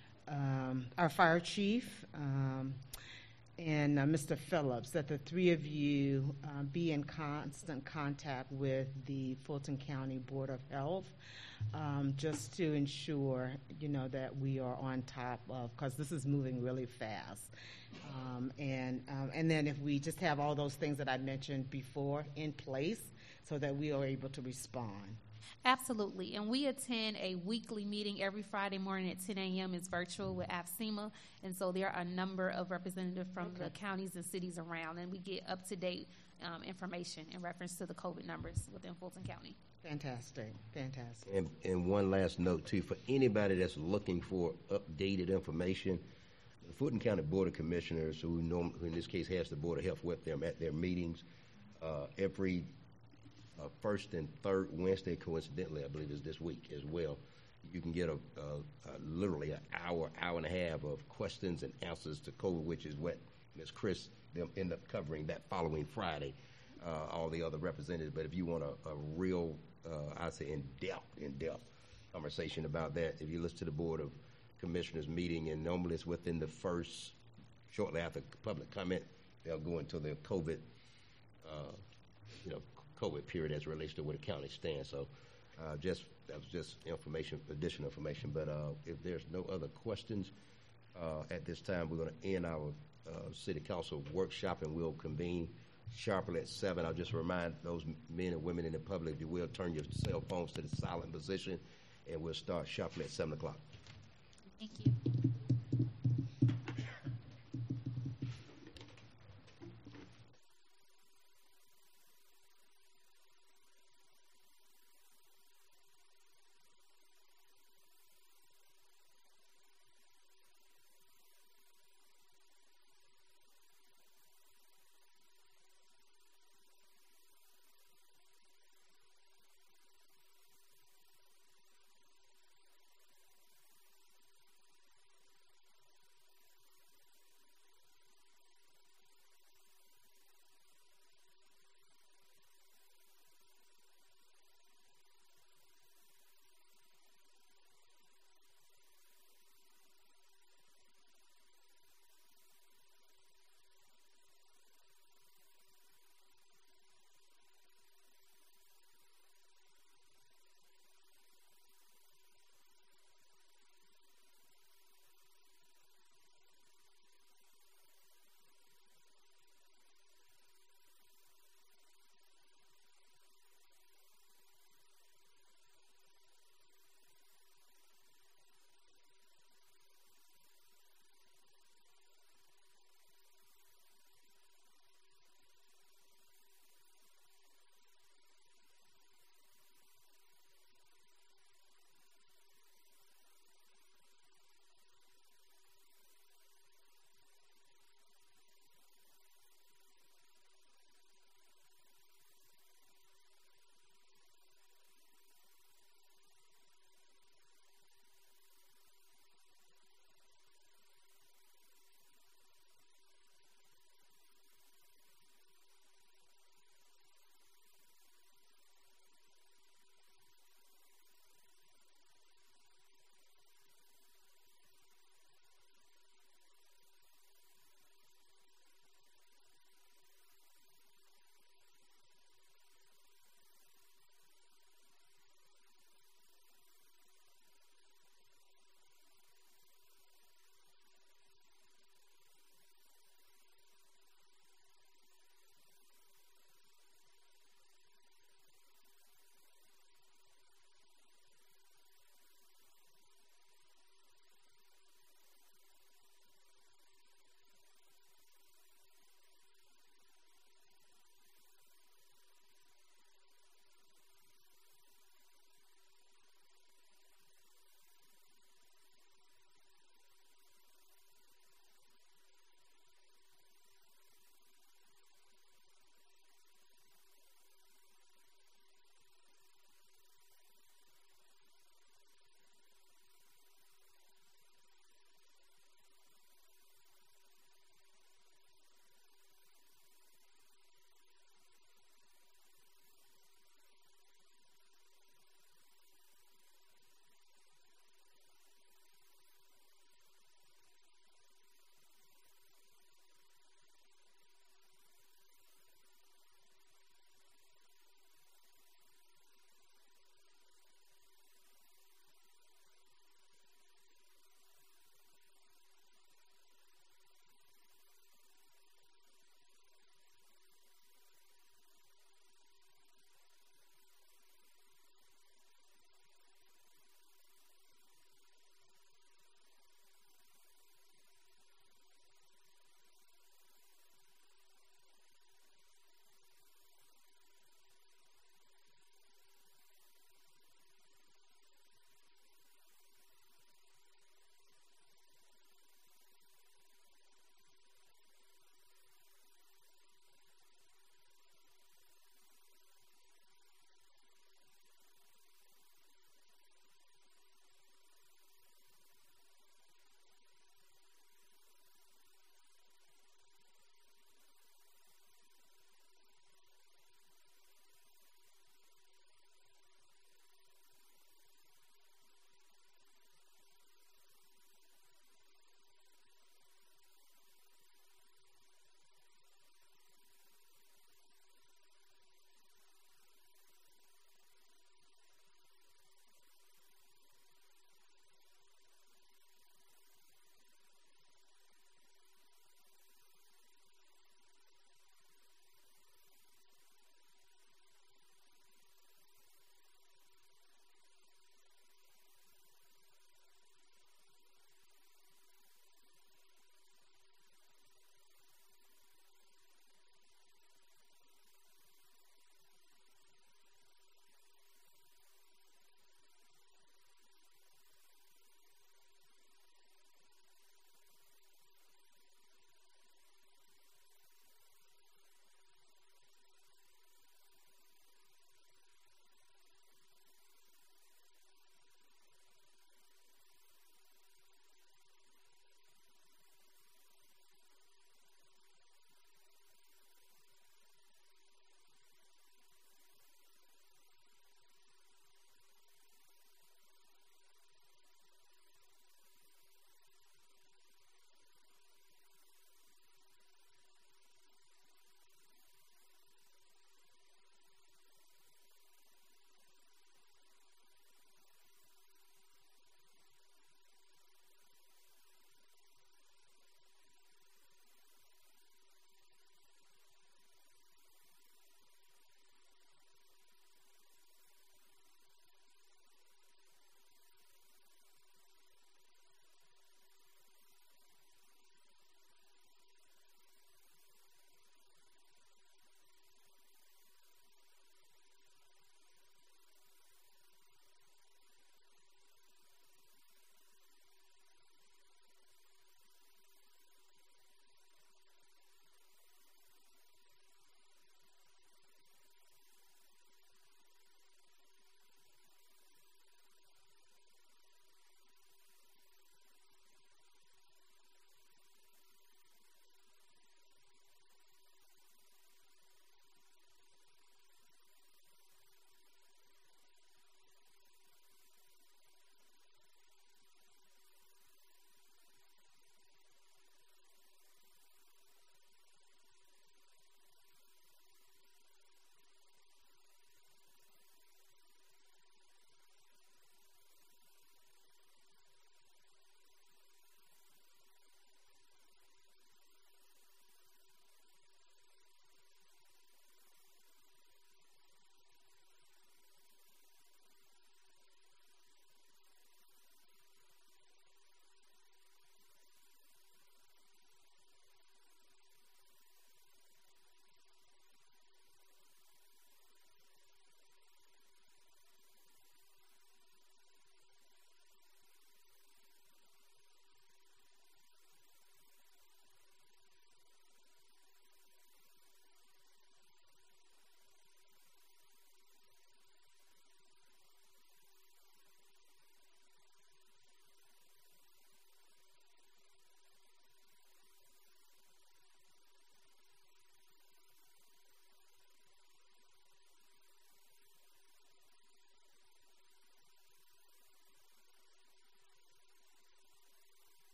Um, our fire chief um, and uh, Mister Phillips, that the three of you uh, be in constant contact with the Fulton County Board of Health, um, just to ensure, you know, that we are on top of, because this is moving really fast. Um, and um, and then if we just have all those things that I mentioned before in place, so that we are able to respond. Absolutely. And we attend a weekly meeting every Friday morning at ten a.m. It's virtual with A F C M A. And so there are a number of representatives from okay. the counties and cities around, and we get up-to-date um, information in reference to the COVID numbers within Fulton County. Fantastic. Fantastic. And, and one last note, too, for anybody that's looking for updated information, the Fulton County Board of Commissioners, who, norm, who in this case has the Board of Health with them at their meetings, uh, every Uh, first and third Wednesday, coincidentally, I believe is this week as well. You can get a, a, a literally an hour, hour and a half of questions and answers to COVID, which is what Miz Chris them end up covering that following Friday. Uh, all the other representatives, but if you want a, a real, uh, I say in depth, in depth conversation about that, if you listen to the Board of Commissioners meeting, and normally it's within the first, shortly after public comment, they'll go into the COVID, uh, you know. COVID period as it relates to where the county stands. So uh, just that was just information, additional information. But uh, if there's no other questions uh, at this time, we're going to end our uh, city council workshop, and we'll convene sharply at seven. I'll just remind those men and women in the public, if you will, turn your cell phones to the silent position, and we'll start sharply at seven o'clock. Thank you.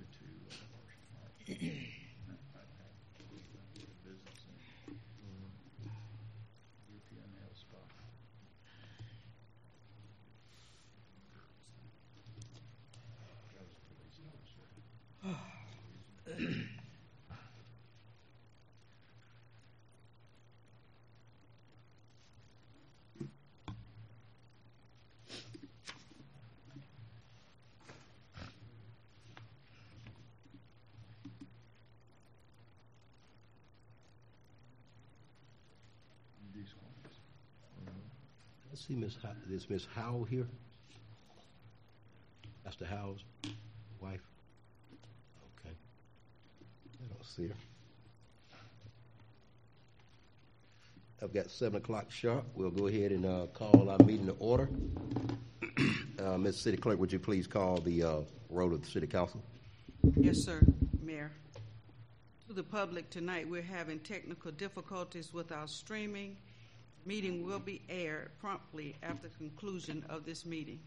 Let's see, Miss How, is Miss Howell here? That's the Howell's wife? Okay. I don't see her. I've got seven o'clock sharp. We'll go ahead and uh, call our meeting to order. uh, Miz City Clerk, would you please call the uh, roll of the City Council? Yes, sir, Mayor. To the public tonight, we're having technical difficulties with our streaming. Meeting will be aired promptly after conclusion of this meeting.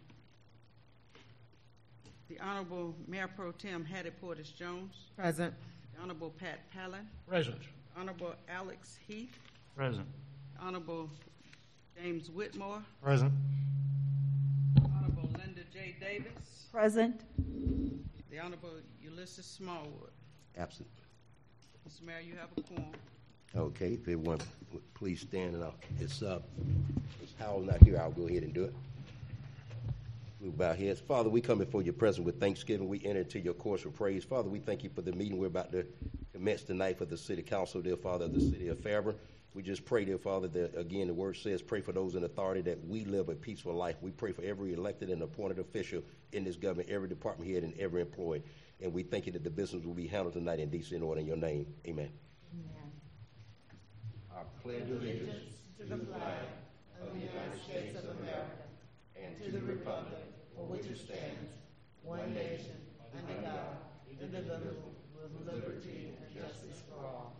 The Honorable Mayor Pro Tem Hattie Portis Jones. Present. The Honorable Pat Palin. Present. Honorable Alex Heath. Present. Honorable James Whitmore. Present. Honorable Linda J. Davis. Present. The Honorable Ulysses Smallwood. Absent. Mister Mayor, you have a quorum. Okay, if everyone would please stand and I'll, it's uh, Miz Howell not here, I'll go ahead and do it. We'll bow heads. Father, we come before your presence with thanksgiving. We enter into your course of praise. Father, we thank you for the meeting we're about to commence tonight for the City Council, dear Father, of the City of Fairburn. We just pray, dear Father, that, again, the word says, pray for those in authority that we live a peaceful life. We pray for every elected and appointed official in this government, every department head, and every employee. And we thank you that the business will be handled tonight in decent order in your name. Amen. Amen. I pledge allegiance to the flag of the United States of America and to the republic for which it stands, one nation, under God, indivisible, with liberty and justice for all.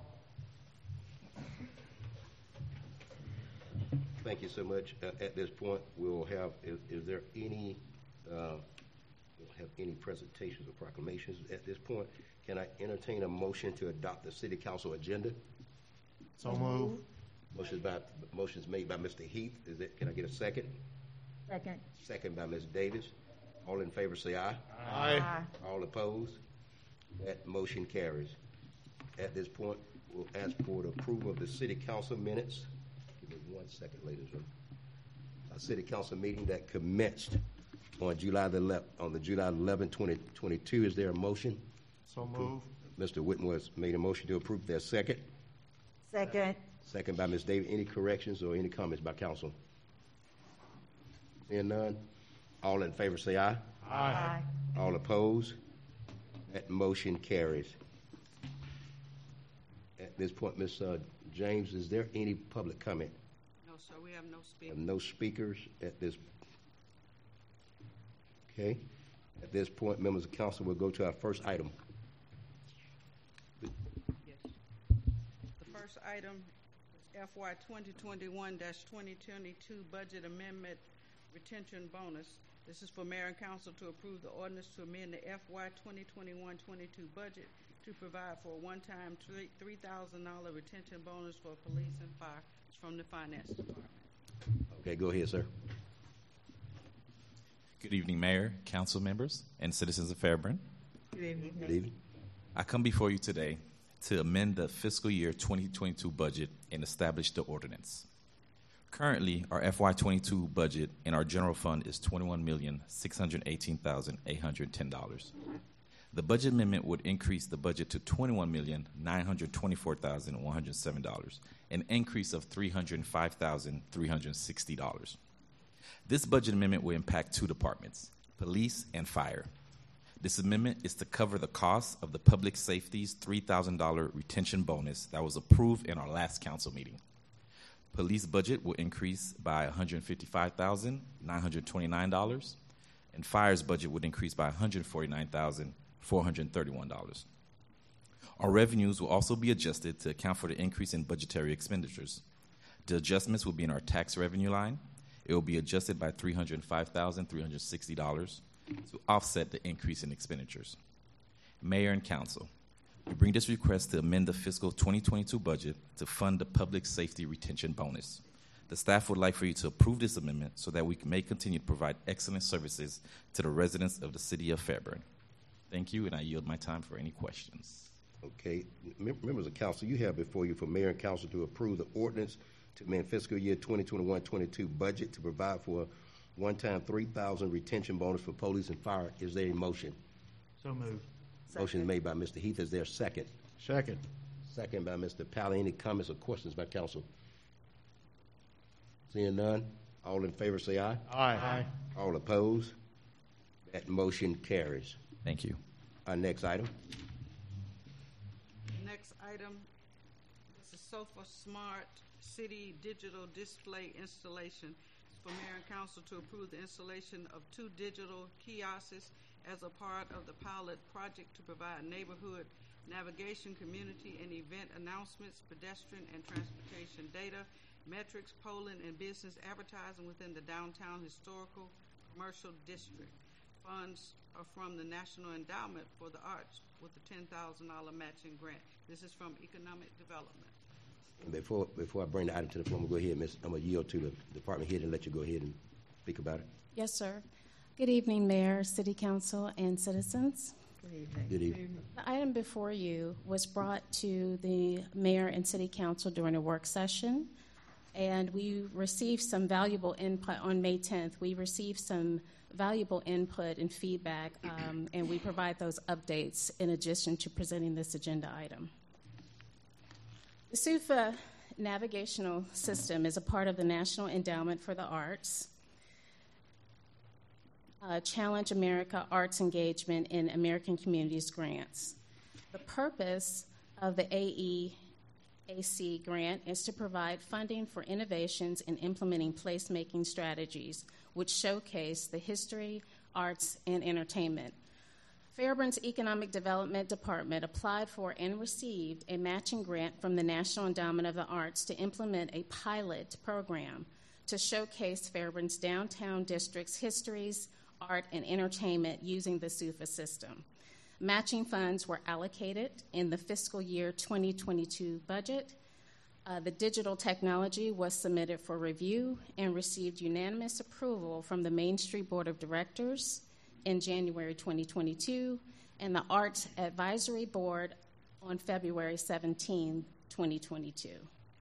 Thank you so much. Uh, at this point, we'll have, is, is there any, uh, we'll have any presentations or proclamations at this point? Can I entertain a motion to adopt the City Council agenda? So move. Motion's by, motion's made by Mister Heath. Is it, can I get a second? Second. Second by Miz Davis. All in favor say aye. Aye. All opposed? That motion carries. At this point, we'll ask for the approval of the City Council minutes. Give me one second, ladies and gentlemen. Our City Council meeting that commenced on July the eleventh, on the July eleventh, twenty twenty-two. Is there a motion? So move. Mister Whitmore has made a motion to approve. Their second. Second. Second by Miz Davis. Any corrections or any comments by council? Seeing none, all in favor say aye. Aye. All opposed? That motion carries. At this point, Miz Uh, James, is there any public comment? No, sir, we have no We speakers. have no speakers at this. Okay. At this point, members of council, we'll go to our first item. Yes. The first item is F Y twenty twenty-one twenty twenty-two Budget Amendment Retention Bonus. This is for mayor and council to approve the ordinance to amend the F Y twenty twenty-one twenty-two budget to provide for a one-time three thousand dollars retention bonus for police and fire. It's from the finance department. Okay, go ahead, sir. Good evening, Mayor, council members, and citizens of Fairburn. Good evening. Good evening. I come before you today to amend the fiscal year twenty twenty-two budget and establish the ordinance. Currently, our F Y twenty-two budget in our general fund is twenty-one million six hundred eighteen thousand eight hundred ten dollars. The budget amendment would increase the budget to twenty-one million nine hundred twenty-four thousand one hundred seven dollars, an increase of three hundred five thousand three hundred sixty dollars. This budget amendment will impact two departments, police and fire. This amendment is to cover the cost of the public safety's three thousand dollars retention bonus that was approved in our last council meeting. Police budget will increase by one hundred fifty-five thousand nine hundred twenty-nine dollars, and fire's budget would increase by one hundred forty-nine thousand four hundred thirty-one dollars. Our revenues will also be adjusted to account for the increase in budgetary expenditures. The adjustments will be in our tax revenue line. It will be adjusted by three hundred five thousand three hundred sixty dollars to offset the increase in expenditures. Mayor and Council, we bring this request to amend the fiscal twenty twenty-two budget to fund the public safety retention bonus. The staff would like for you to approve this amendment so that we may continue to provide excellent services to the residents of the city of Fairburn. Thank you, and I yield my time for any questions. Okay, Mem- members of council, you have before you for mayor and council to approve the ordinance to amend fiscal year twenty twenty-one twenty-two budget to provide for a one-time three thousand retention bonus for police and fire. Is there a motion? So moved. Motion is made by Mister Heath. Is there a second? Second. Second by Mister Pally. Any comments or questions by council? Seeing none, all in favor say aye. Aye. Aye. All opposed? That motion carries. Thank you. Our next item. Next item, this is Sofa Smart City Digital Display Installation. It's for mayor and council to approve the installation of two digital kiosks as a part of the pilot project to provide neighborhood navigation, community and event announcements, pedestrian and transportation data, metrics, polling, and business advertising within the downtown historical commercial district. Funds are from the National Endowment for the Arts with a ten thousand dollars matching grant. This is from Economic Development. Before before I bring the item to the floor, I'm going to go ahead, Miss. I'm going to yield to the department head and let you go ahead and speak about it. Yes, sir. Good evening, Mayor, City Council, and citizens. Good evening. Good evening. The item before you was brought to the Mayor and City Council during a work session, and we received some valuable input on May tenth. We received some valuable input and feedback, um, and we provide those updates in addition to presenting this agenda item. The S U F A navigational system is a part of the National Endowment for the Arts, uh, Challenge America Arts Engagement in American Communities grants. The purpose of the A E A C grant is to provide funding for innovations in implementing placemaking strategies which showcase the history, arts, and entertainment. Fairburn's Economic Development Department applied for and received a matching grant from the National Endowment of the Arts to implement a pilot program to showcase Fairburn's downtown district's histories, art, and entertainment using the S U F A system. Matching funds were allocated in the fiscal year twenty twenty-two budget. Uh, the digital technology was submitted for review and received unanimous approval from the Main Street Board of Directors in January twenty twenty-two and the Arts Advisory Board on February seventeenth, twenty twenty-two.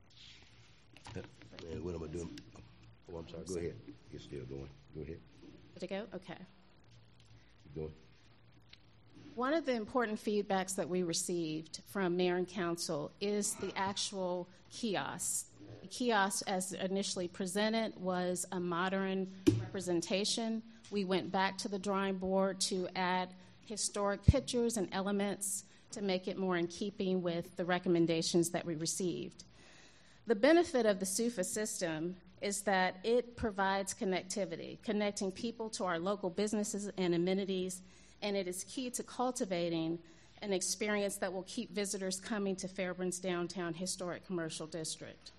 And what am I doing? Oh, I'm sorry. Go ahead. You're still going. Go ahead. Did it go? Okay. Keep going. One of the important feedbacks that we received from Mayor and Council is the actual kiosk. The kiosk, as initially presented, was a modern representation. We went back to the drawing board to add historic pictures and elements to make it more in keeping with the recommendations that we received. The benefit of the S U F A system is that it provides connectivity, connecting people to our local businesses and amenities, and it is key to cultivating an experience that will keep visitors coming to Fairburn's downtown historic commercial district.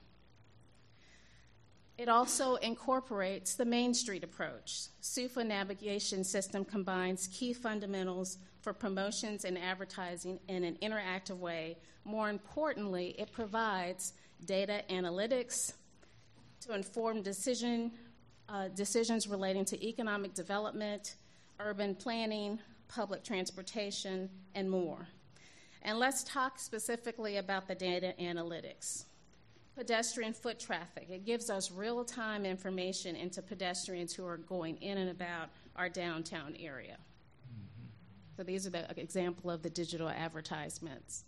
It also incorporates the Main Street approach. S U F A navigation system combines key fundamentals for promotions and advertising in an interactive way. More importantly, it provides data analytics to inform decision, uh, decisions relating to economic development, urban planning, public transportation, and more. And let's talk specifically about the data analytics. Pedestrian foot traffic. It gives us real-time information into pedestrians who are going in and about our downtown area. Mm-hmm. So these are the example of the digital advertisements.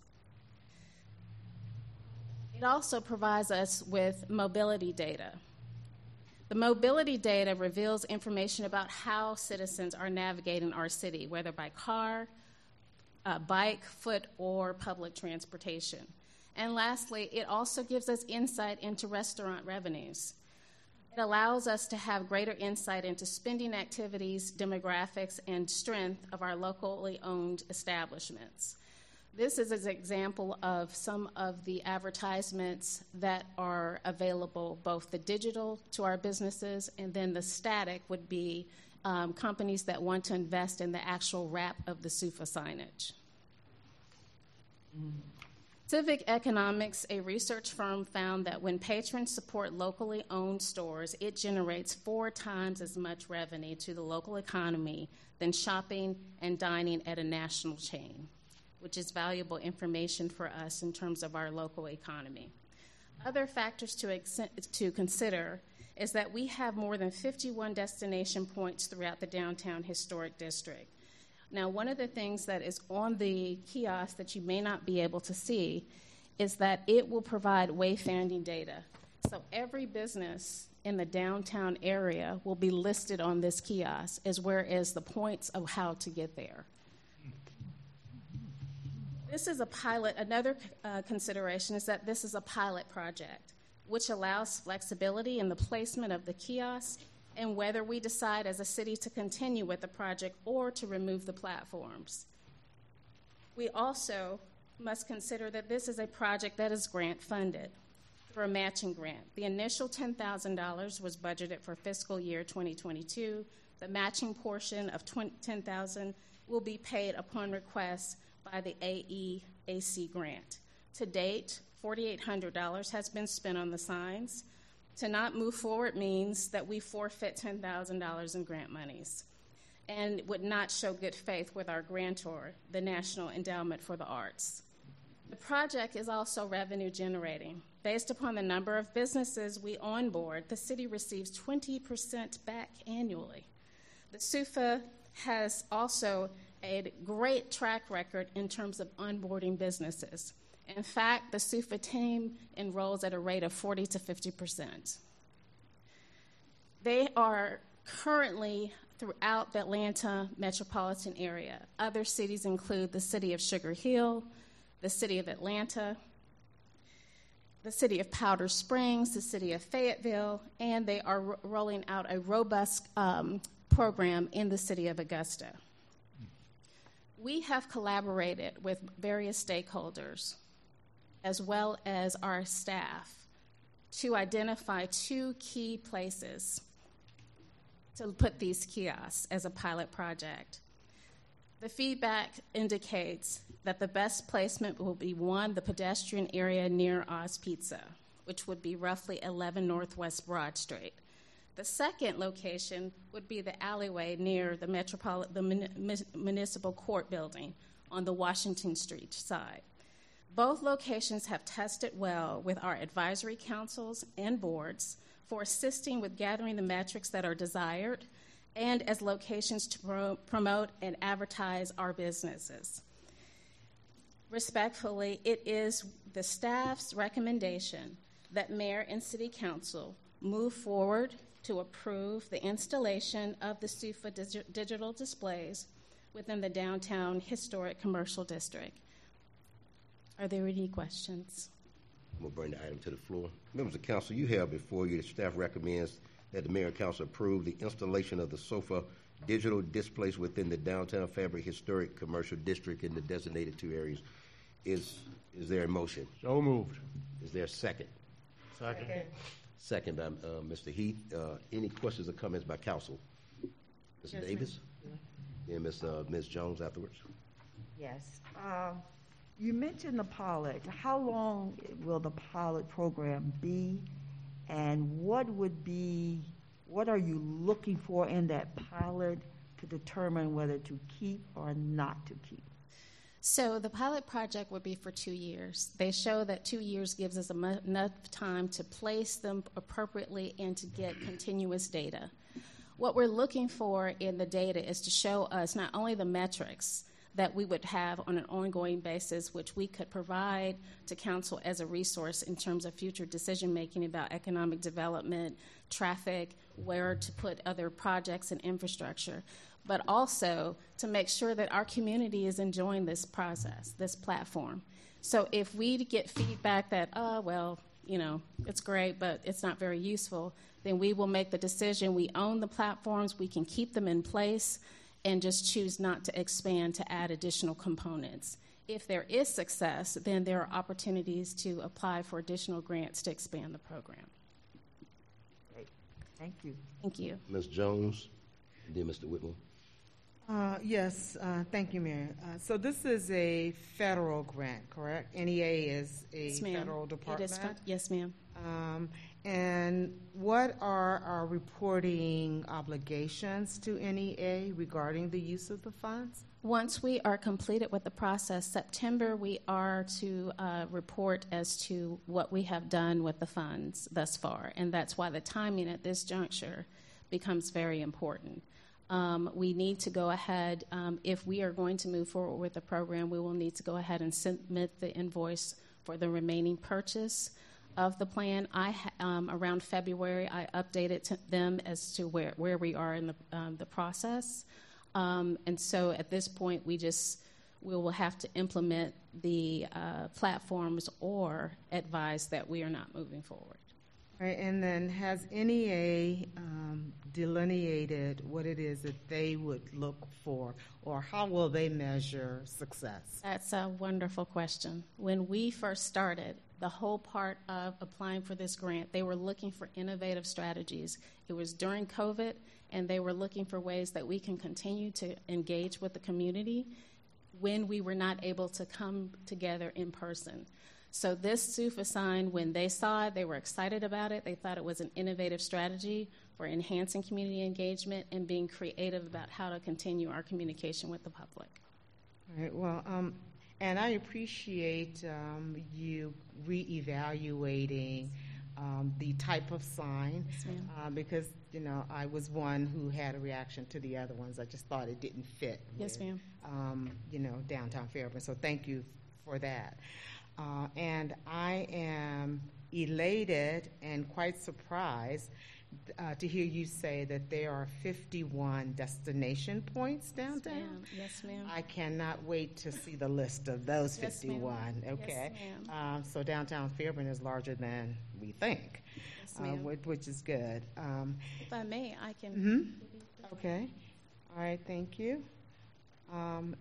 It also provides us with mobility data. The mobility data reveals information about how citizens are navigating our city, whether by car, uh, bike, foot, or public transportation. And lastly, it also gives us insight into restaurant revenues. It allows us to have greater insight into spending activities, demographics, and strength of our locally owned establishments. This is an example of some of the advertisements that are available, both the digital to our businesses, and then the static would be um, companies that want to invest in the actual wrap of the S U F A signage. Civic Economics, a research firm, found that when patrons support locally owned stores, it generates four times as much revenue to the local economy than shopping and dining at a national chain, which is valuable information for us in terms of our local economy. Other factors to, ex- to consider is that we have more than fifty-one destination points throughout the downtown historic district. Now, one of the things that is on the kiosk that you may not be able to see is that it will provide wayfinding data. So every business in the downtown area will be listed on this kiosk, as well as the points of how to get there. This is a pilot. Another uh, consideration is that this is a pilot project, which allows flexibility in the placement of the kiosk and whether we decide as a city to continue with the project or to remove the platforms. We also must consider that this is a project that is grant funded through a matching grant. The initial ten thousand dollars was budgeted for fiscal year twenty twenty-two. The matching portion of ten thousand dollars will be paid upon request by the A E A C grant. To date, four thousand eight hundred dollars has been spent on the signs. To not move forward means that we forfeit ten thousand dollars in grant monies and would not show good faith with our grantor, the National Endowment for the Arts. The project is also revenue generating. Based upon the number of businesses we onboard, the city receives twenty percent back annually. The S U F A has also a great track record in terms of onboarding businesses. In fact, the S U F A team enrolls at a rate of forty to fifty percent. They are currently throughout the Atlanta metropolitan area. Other cities include the city of Sugar Hill, the city of Atlanta, the city of Powder Springs, the city of Fayetteville, and they are ro- rolling out a robust um, program in the city of Augusta. We have collaborated with various stakeholders as well as our staff to identify two key places to put these kiosks as a pilot project. The feedback indicates that the best placement will be, one, the pedestrian area near Oz Pizza, which would be roughly eleven Northwest Broad Street. The second location would be the alleyway near the, Metropol- the mun- municipal court building on the Washington Street side. Both locations have tested well with our advisory councils and boards for assisting with gathering the metrics that are desired and as locations to pro- promote and advertise our businesses. Respectfully, it is the staff's recommendation that mayor and city council move forward to approve the installation of the S U F A dig- digital displays within the downtown historic commercial district. Are there any questions? I'm going to bring the item to the floor. Members of council, you have before you, the staff recommends that the mayor and council approve the installation of the SOFA digital displays within the downtown Fabric Historic Commercial District in the designated two areas. Is is there a motion? So moved. Is there a second? Second. Second by uh, Mister Heath. Uh, any questions or comments by council? Mister Yes, Davis? And Miz Uh, Miz Jones afterwards. Yes. Uh, you mentioned the pilot. How long will the pilot program be? And what would be, what are you looking for in that pilot to determine whether to keep or not to keep? So the pilot project would be for two years. They show that two years gives us enough time to place them appropriately and to get continuous data. What we're looking for in the data is to show us not only the metrics that we would have on an ongoing basis, which we could provide to council as a resource in terms of future decision-making about economic development, traffic, where to put other projects and infrastructure, but also to make sure that our community is enjoying this process, this platform. So if we get feedback that, oh, well, you know, it's great, but it's not very useful, then we will make the decision. We own the platforms, we can keep them in place, and just choose not to expand to add additional components. If there is success, then there are opportunities to apply for additional grants to expand the program. Great. Thank you. Thank you. Miz Jones, and then Mister Whitmore. Uh, yes, uh, thank you, Mayor. Uh, so this is a federal grant, correct? N E A is a Yes, ma'am. federal department? It is, fe- yes, ma'am. Um, and what are our reporting obligations to N E A regarding the use of the funds? Once we are completed with the process, September, we are to uh, report as to what we have done with the funds thus far. And that's why the timing at this juncture becomes very important. Um, we need to go ahead, um, if we are going to move forward with the program, we will need to go ahead and submit the invoice for the remaining purchase of the plan. I ha- um, around February, I updated to them as to where, where we are in the, um, the process. Um, and so at this point, we just we will have to implement the uh, platforms or advise that we are not moving forward. Right, and then has N E A um, delineated what it is that they would look for, or how will they measure success? That's a wonderful question. When we first started, the whole part of applying for this grant, they were looking for innovative strategies. It was during COVID, and they were looking for ways that we can continue to engage with the community when we were not able to come together in person. So this S U F assigned, when they saw it, they were excited about it. They thought it was an innovative strategy for enhancing community engagement and being creative about how to continue our communication with the public. All right, well, um, and I appreciate um, you reevaluating um, the type of sign, Yes, ma'am. uh, because, you know, I was one who had a reaction to the other ones. I just thought it didn't fit Yes, with, ma'am. um, you know, downtown Fairburn. So thank you for that. Uh, and I am elated and quite surprised uh, to hear you say that there are fifty-one destination points downtown. Yes, ma'am. Yes, ma'am. I cannot wait to see the list of those Yes, ma'am. fifty-one. Okay. Yes, um, so downtown Fairburn is larger than we think, Yes, uh, ma'am. which, which is good. Um, If I may, I can. mhm. Okay. All right. Thank you. Um,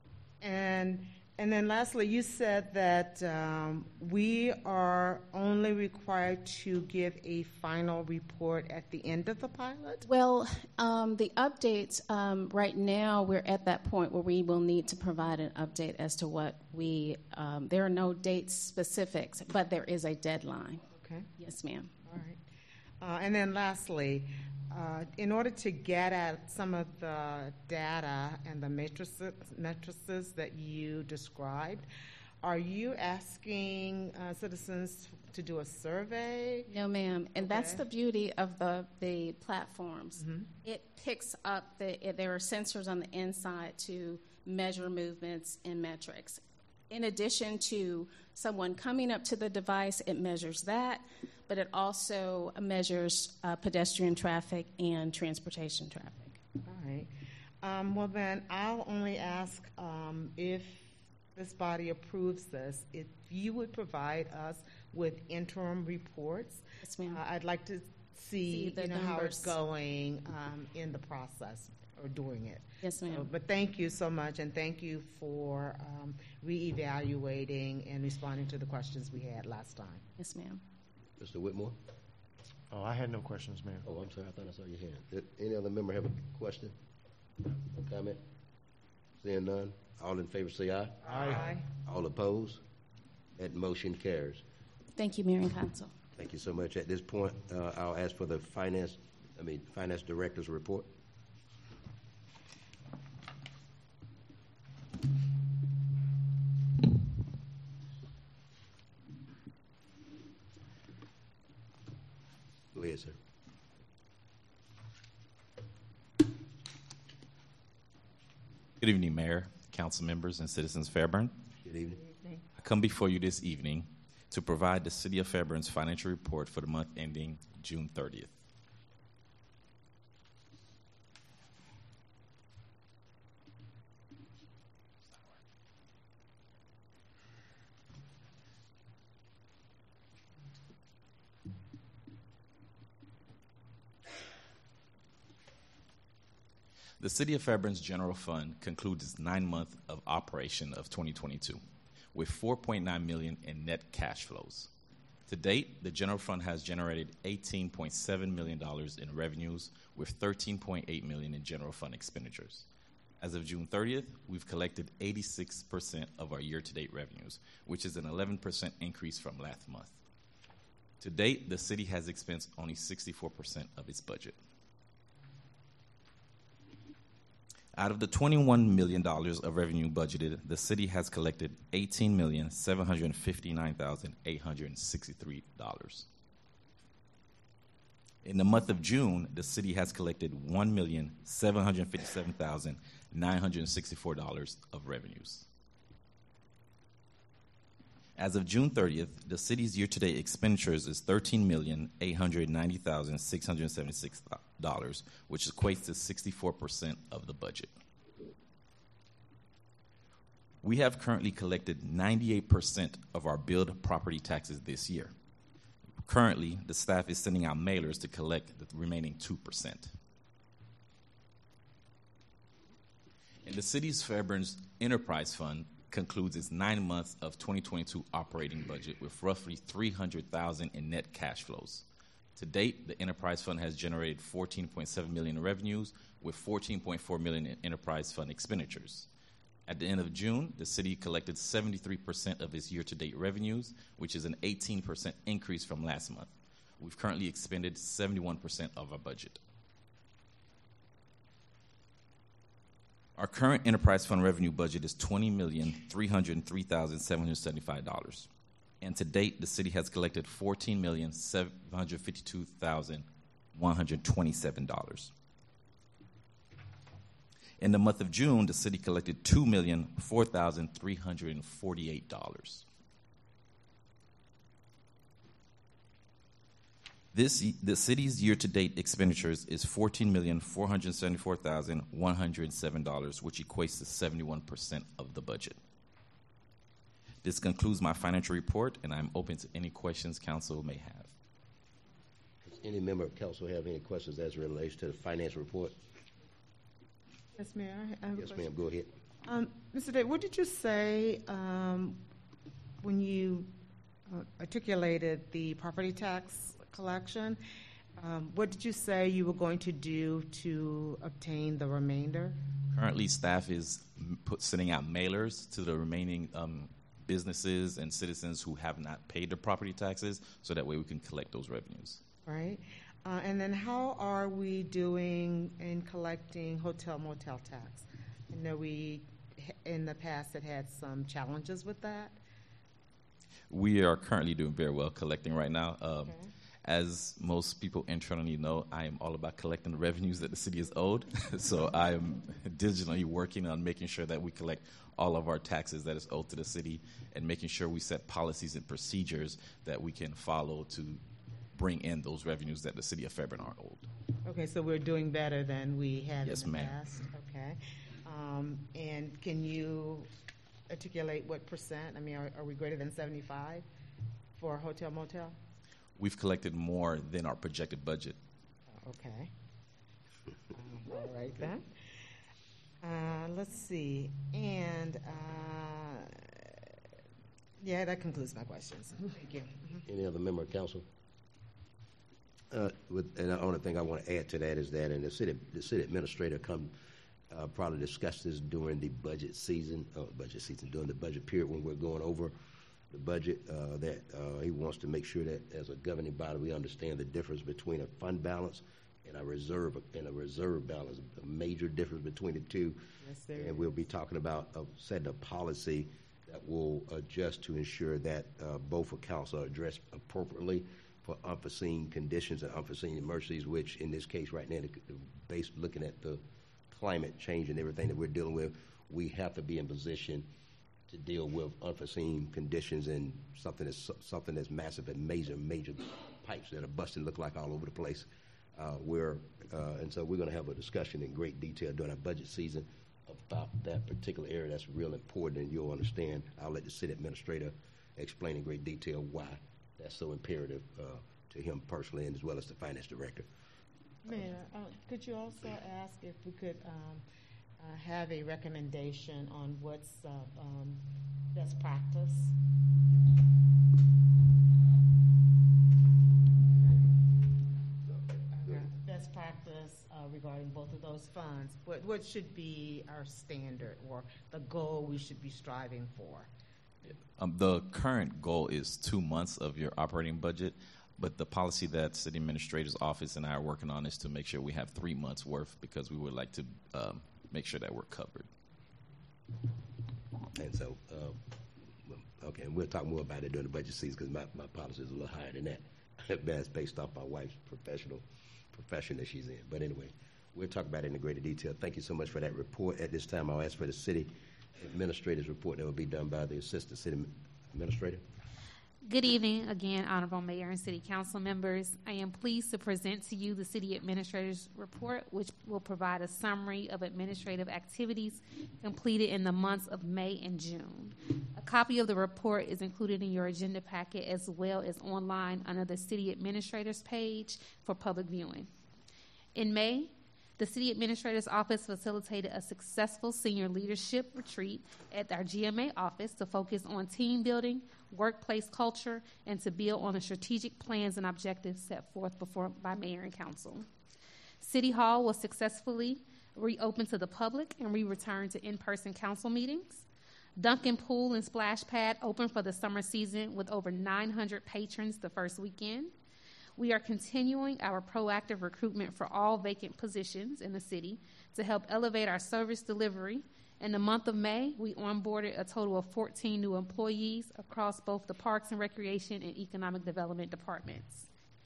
and and then lastly, you said that um, we are only required to give a final report at the end of the pilot. Well, um, the updates, um, right now we're at that point where we will need to provide an update as to what we, um, there are no date specifics, but there is a deadline. Okay. Yes, ma'am. All right. Uh, and then lastly, uh, in order to get at some of the data and the matrices, matrices that you described, are you asking uh, citizens to do a survey? No, ma'am. And that's Okay. the beauty of the, the platforms. Mhm. It picks up, the, it, there are sensors on the inside to measure movements and metrics. In addition to someone coming up to the device, it measures that, but it also measures uh, pedestrian traffic and transportation traffic. All right. Um, well, then I'll only ask um, if this body approves this, if you would provide us with interim reports. Yes, ma'am. Uh, I'd like to see, See the you know, how it's numbers. going um, in the process or doing it. Yes, ma'am. So, but thank you so much, and thank you for um, reevaluating and responding to the questions we had last time. Yes, ma'am. Mister Whitmore? Oh, I had no questions, Mayor. Oh, I'm sorry, I thought I saw your hand. Did any other member have a question? Comment? Seeing none, all in favor say aye. Aye. All opposed? That motion carries. Thank you, Mayor and Council. Thank you so much. At this point, uh, I'll ask for the finance, I mean, finance director's report. Go ahead, sir. Good evening, Mayor, council members, and citizens of Fairburn. Good evening. I come before you this evening to provide the City of Fairburn's financial report for the month ending June thirtieth. The City of Fairburn's general fund concludes its nine-month of operation of twenty twenty-two with four point nine million dollars in net cash flows. To date, the general fund has generated eighteen point seven million dollars in revenues with thirteen point eight million dollars in general fund expenditures. As of June thirtieth, we've collected eighty-six percent of our year-to-date revenues, which is an eleven percent increase from last month. To date, the city has expensed only sixty-four percent of its budget. Out of the twenty-one million dollars of revenue budgeted, the city has collected eighteen million seven hundred fifty-nine thousand eight hundred sixty-three dollars. In the month of June, the city has collected one million seven hundred fifty-seven thousand nine hundred sixty-four dollars of revenues. As of June thirtieth, the city's year-to-date expenditures is thirteen million eight hundred ninety thousand six hundred seventy-six dollars, which equates to sixty-four percent of the budget. We have currently collected ninety-eight percent of our billed property taxes this year. Currently, the staff is sending out mailers to collect the remaining two percent. And the city's Fairburns Enterprise Fund concludes its nine months of twenty twenty-two operating budget with roughly three hundred thousand dollars in net cash flows. To date, the Enterprise Fund has generated fourteen point seven million dollars in revenues with fourteen point four million dollars in Enterprise Fund expenditures. At the end of June, the city collected seventy-three percent of its year-to-date revenues, which is an eighteen percent increase from last month. We've currently expended seventy-one percent of our budget. Our current Enterprise Fund revenue budget is twenty million three hundred three thousand seven hundred seventy-five dollars. And to date, the city has collected fourteen million seven hundred fifty-two thousand one hundred twenty-seven dollars. In the month of June, the city collected two million four thousand three hundred forty-eight dollars. This, the city's year-to-date expenditures is fourteen million four hundred seventy-four thousand one hundred seven dollars, which equates to seventy-one percent of the budget. This concludes my financial report, and I'm open to any questions council may have. Does any member of council have any questions as it relates to the financial report? Yes, Mayor. I have a Yes, question. ma'am, go ahead. Um, Mister Day, what did you say um, when you uh, articulated the property tax collection? Um, what did you say you were going to do to obtain the remainder? Currently, staff is put, sending out mailers to the remaining um, businesses and citizens who have not paid their property taxes, so that way we can collect those revenues. Right. Uh, and then how are we doing in collecting hotel motel tax? I know we, in the past, had had some challenges with that. We are currently doing very well collecting right now. Um, Okay. As most people internally know, I am all about collecting the revenues that the city is owed. So I am diligently working on making sure that we collect all of our taxes that is owed to the city and making sure we set policies and procedures that we can follow to bring in those revenues that the city of Fairburn are owed. Okay, so we're doing better than we have Yes, in the ma'am. past. Okay. Um, and can you articulate what percent? I mean, are, are we greater than seventy-five for hotel motel? We've collected more than our projected budget. Okay. Um, all right then. Uh, let's see. And uh, yeah, that concludes my questions. Thank you. Any other member of council? Uh, with, and the only thing I want to add to that is that, and the city, the city administrator come uh, probably discuss this during the budget season, uh, budget season during the budget period when we're going over the budget. Uh, that uh, he wants to make sure that as a governing body we understand the difference between a fund balance and a reserve and a reserve balance. A major difference between the two. Yes, there and is. we'll be talking about uh, setting a policy that will adjust to ensure that uh, both accounts are addressed appropriately for unforeseen conditions and unforeseen emergencies, which in this case right now, the, the base looking at the climate change and everything that we're dealing with, we have to be in position to deal with unforeseen conditions and something that's something that's massive and major, major pipes that are busting, look like all over the place. Uh, we're uh, and so we're going to have a discussion in great detail during our budget season about that particular area. That's real important, and you'll understand. I'll let the city administrator explain in great detail why that's so imperative uh, to him personally, and as well as the finance director. Mayor, uh, could you also ask if we could um, uh, have a recommendation on what's uh, um, best practice? Okay. Best practice us uh, regarding both of those funds? What, what should be our standard or the goal we should be striving for? Um, the current goal is two months of your operating budget, but the policy that City Administrator's Office and I are working on is to make sure we have three months worth, because we would like to um, make sure that we're covered. And so, uh, well, okay, and we'll talk more about it during the budget season, because my, my policy is a little higher than that. That's based off my wife's professional profession that she's in. But anyway, we'll talk about it in greater detail. Thank you so much for that report. At this time, I'll ask for the city administrator's report that will be done by the assistant city administrator. Good evening again, Honorable Mayor and City Council members. I am pleased to present to you the City Administrator's Report, which will provide a summary of administrative activities completed in the months of May and June. A copy of the report is included in your agenda packet, as well as online under the City Administrator's page for public viewing. In May, the City Administrator's Office facilitated a successful senior leadership retreat at our G M A office to focus on team building, workplace culture, and to build on the strategic plans and objectives set forth before by Mayor and Council. City Hall was successfully reopened to the public, and we returned to in-person council meetings. Duncan Pool and Splash Pad opened for the summer season with over nine hundred patrons the first weekend. We are continuing our proactive recruitment for all vacant positions in the city to help elevate our service delivery. In the month of May, we onboarded a total of fourteen new employees across both the Parks and Recreation and Economic Development departments.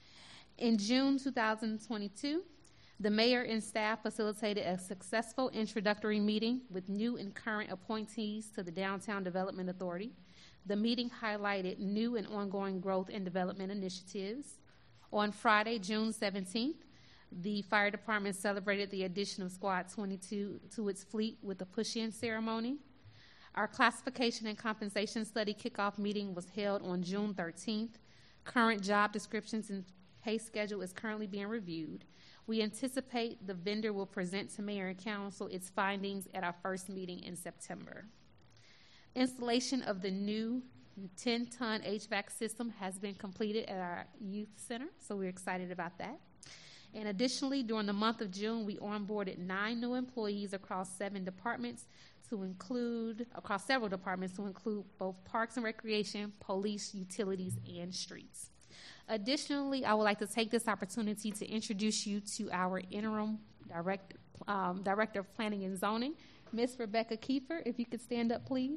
In June two thousand twenty-two, the mayor and staff facilitated a successful introductory meeting with new and current appointees to the Downtown Development Authority. The meeting highlighted new and ongoing growth and development initiatives. On Friday, June seventeenth, the fire department celebrated the addition of Squad twenty-two to its fleet with a push-in ceremony. Our classification and compensation study kickoff meeting was held on June thirteenth. Current job descriptions and pay schedule is currently being reviewed. We anticipate the vendor will present to Mayor and Council its findings at our first meeting in September. Installation of the new ten-ton H V A C system has been completed at our youth center, so we're excited about that. And additionally, during the month of June, we onboarded nine new employees across seven departments to include, across several departments to include both Parks and Recreation, Police, Utilities, and Streets. Additionally, I would like to take this opportunity to introduce you to our interim direct, um, Director of Planning and Zoning, Miz Rebecca Kiefer. If you could stand up, please.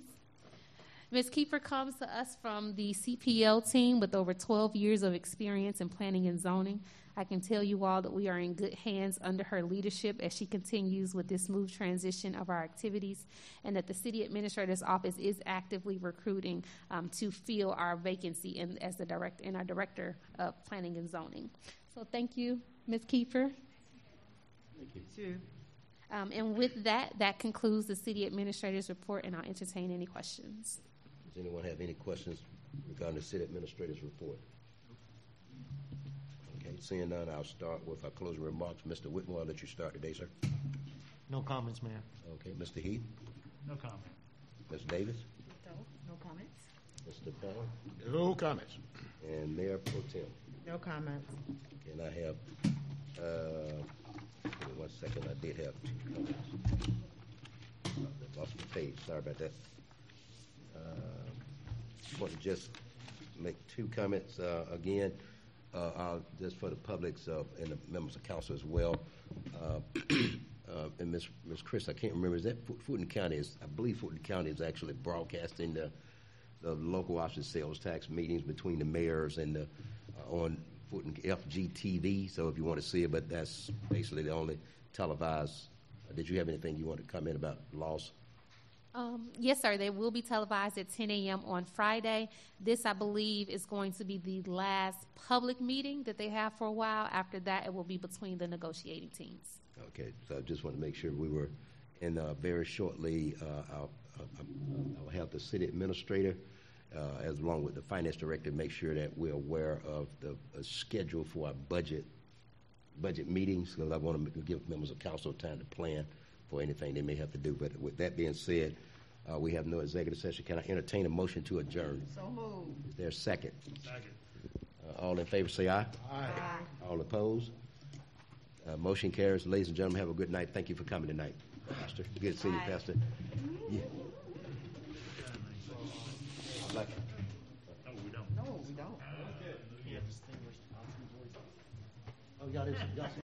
Miz Kiefer comes to us from the C P L team with over twelve years of experience in planning and zoning. I can tell you all that we are in good hands under her leadership as she continues with this smooth transition of our activities, and that the City Administrator's Office is actively recruiting um, to fill our vacancy in, as the direct, in our Director of Planning and Zoning. So thank you, Miz Kiefer. Thank you. Two. Um, and with that, that concludes the City Administrator's report, and I'll entertain any questions. Does anyone have any questions regarding the city administrator's report? Okay, seeing none, I'll start with our closing remarks. Mister Whitmore, I'll let you start today, sir. No comments, Mayor. Okay, Mister Heath, No comment. Miz Davis, No, no comments? Mister Powell. No comments. And Mayor Pro Tem. No comments. Okay, and I have, uh, give me one second, I did have two comments. I lost my page, sorry about that. Uh, want to just make two comments uh, again, uh, I'll, just for the publics uh, and the members of council as well. Uh, uh, and Miz Miz Chris, I can't remember, is that Fulton County is, I believe Fulton County is actually broadcasting the, the local option sales tax meetings between the mayors and the, uh, on Fulton F G T V, so if you want to see it, but that's basically the only televised. Uh, did you have anything you want to comment about loss? Um, yes, sir. They will be televised at ten a.m. on Friday. This, I believe, is going to be the last public meeting that they have for a while. After that, it will be between the negotiating teams. Okay, so I just want to make sure we were, and uh, very shortly, uh, I'll, I'll, I'll have the city administrator, uh, as along with the finance director, make sure that we're aware of the uh, schedule for our budget budget meetings, because I want to give members of council time to plan for anything they may have to do. But with that being said, uh, we have no executive session. Can I entertain a motion to adjourn? So moved. Is there a second? Second. Uh, all in favor say aye. Aye. All opposed? Uh, motion carries. Ladies and gentlemen, have a good night. Thank you for coming tonight, Pastor. Good to see you, Pastor. Yeah. Like, No, we don't. No, we don't. Yeah, distinguished. oh, y'all didn't, y'all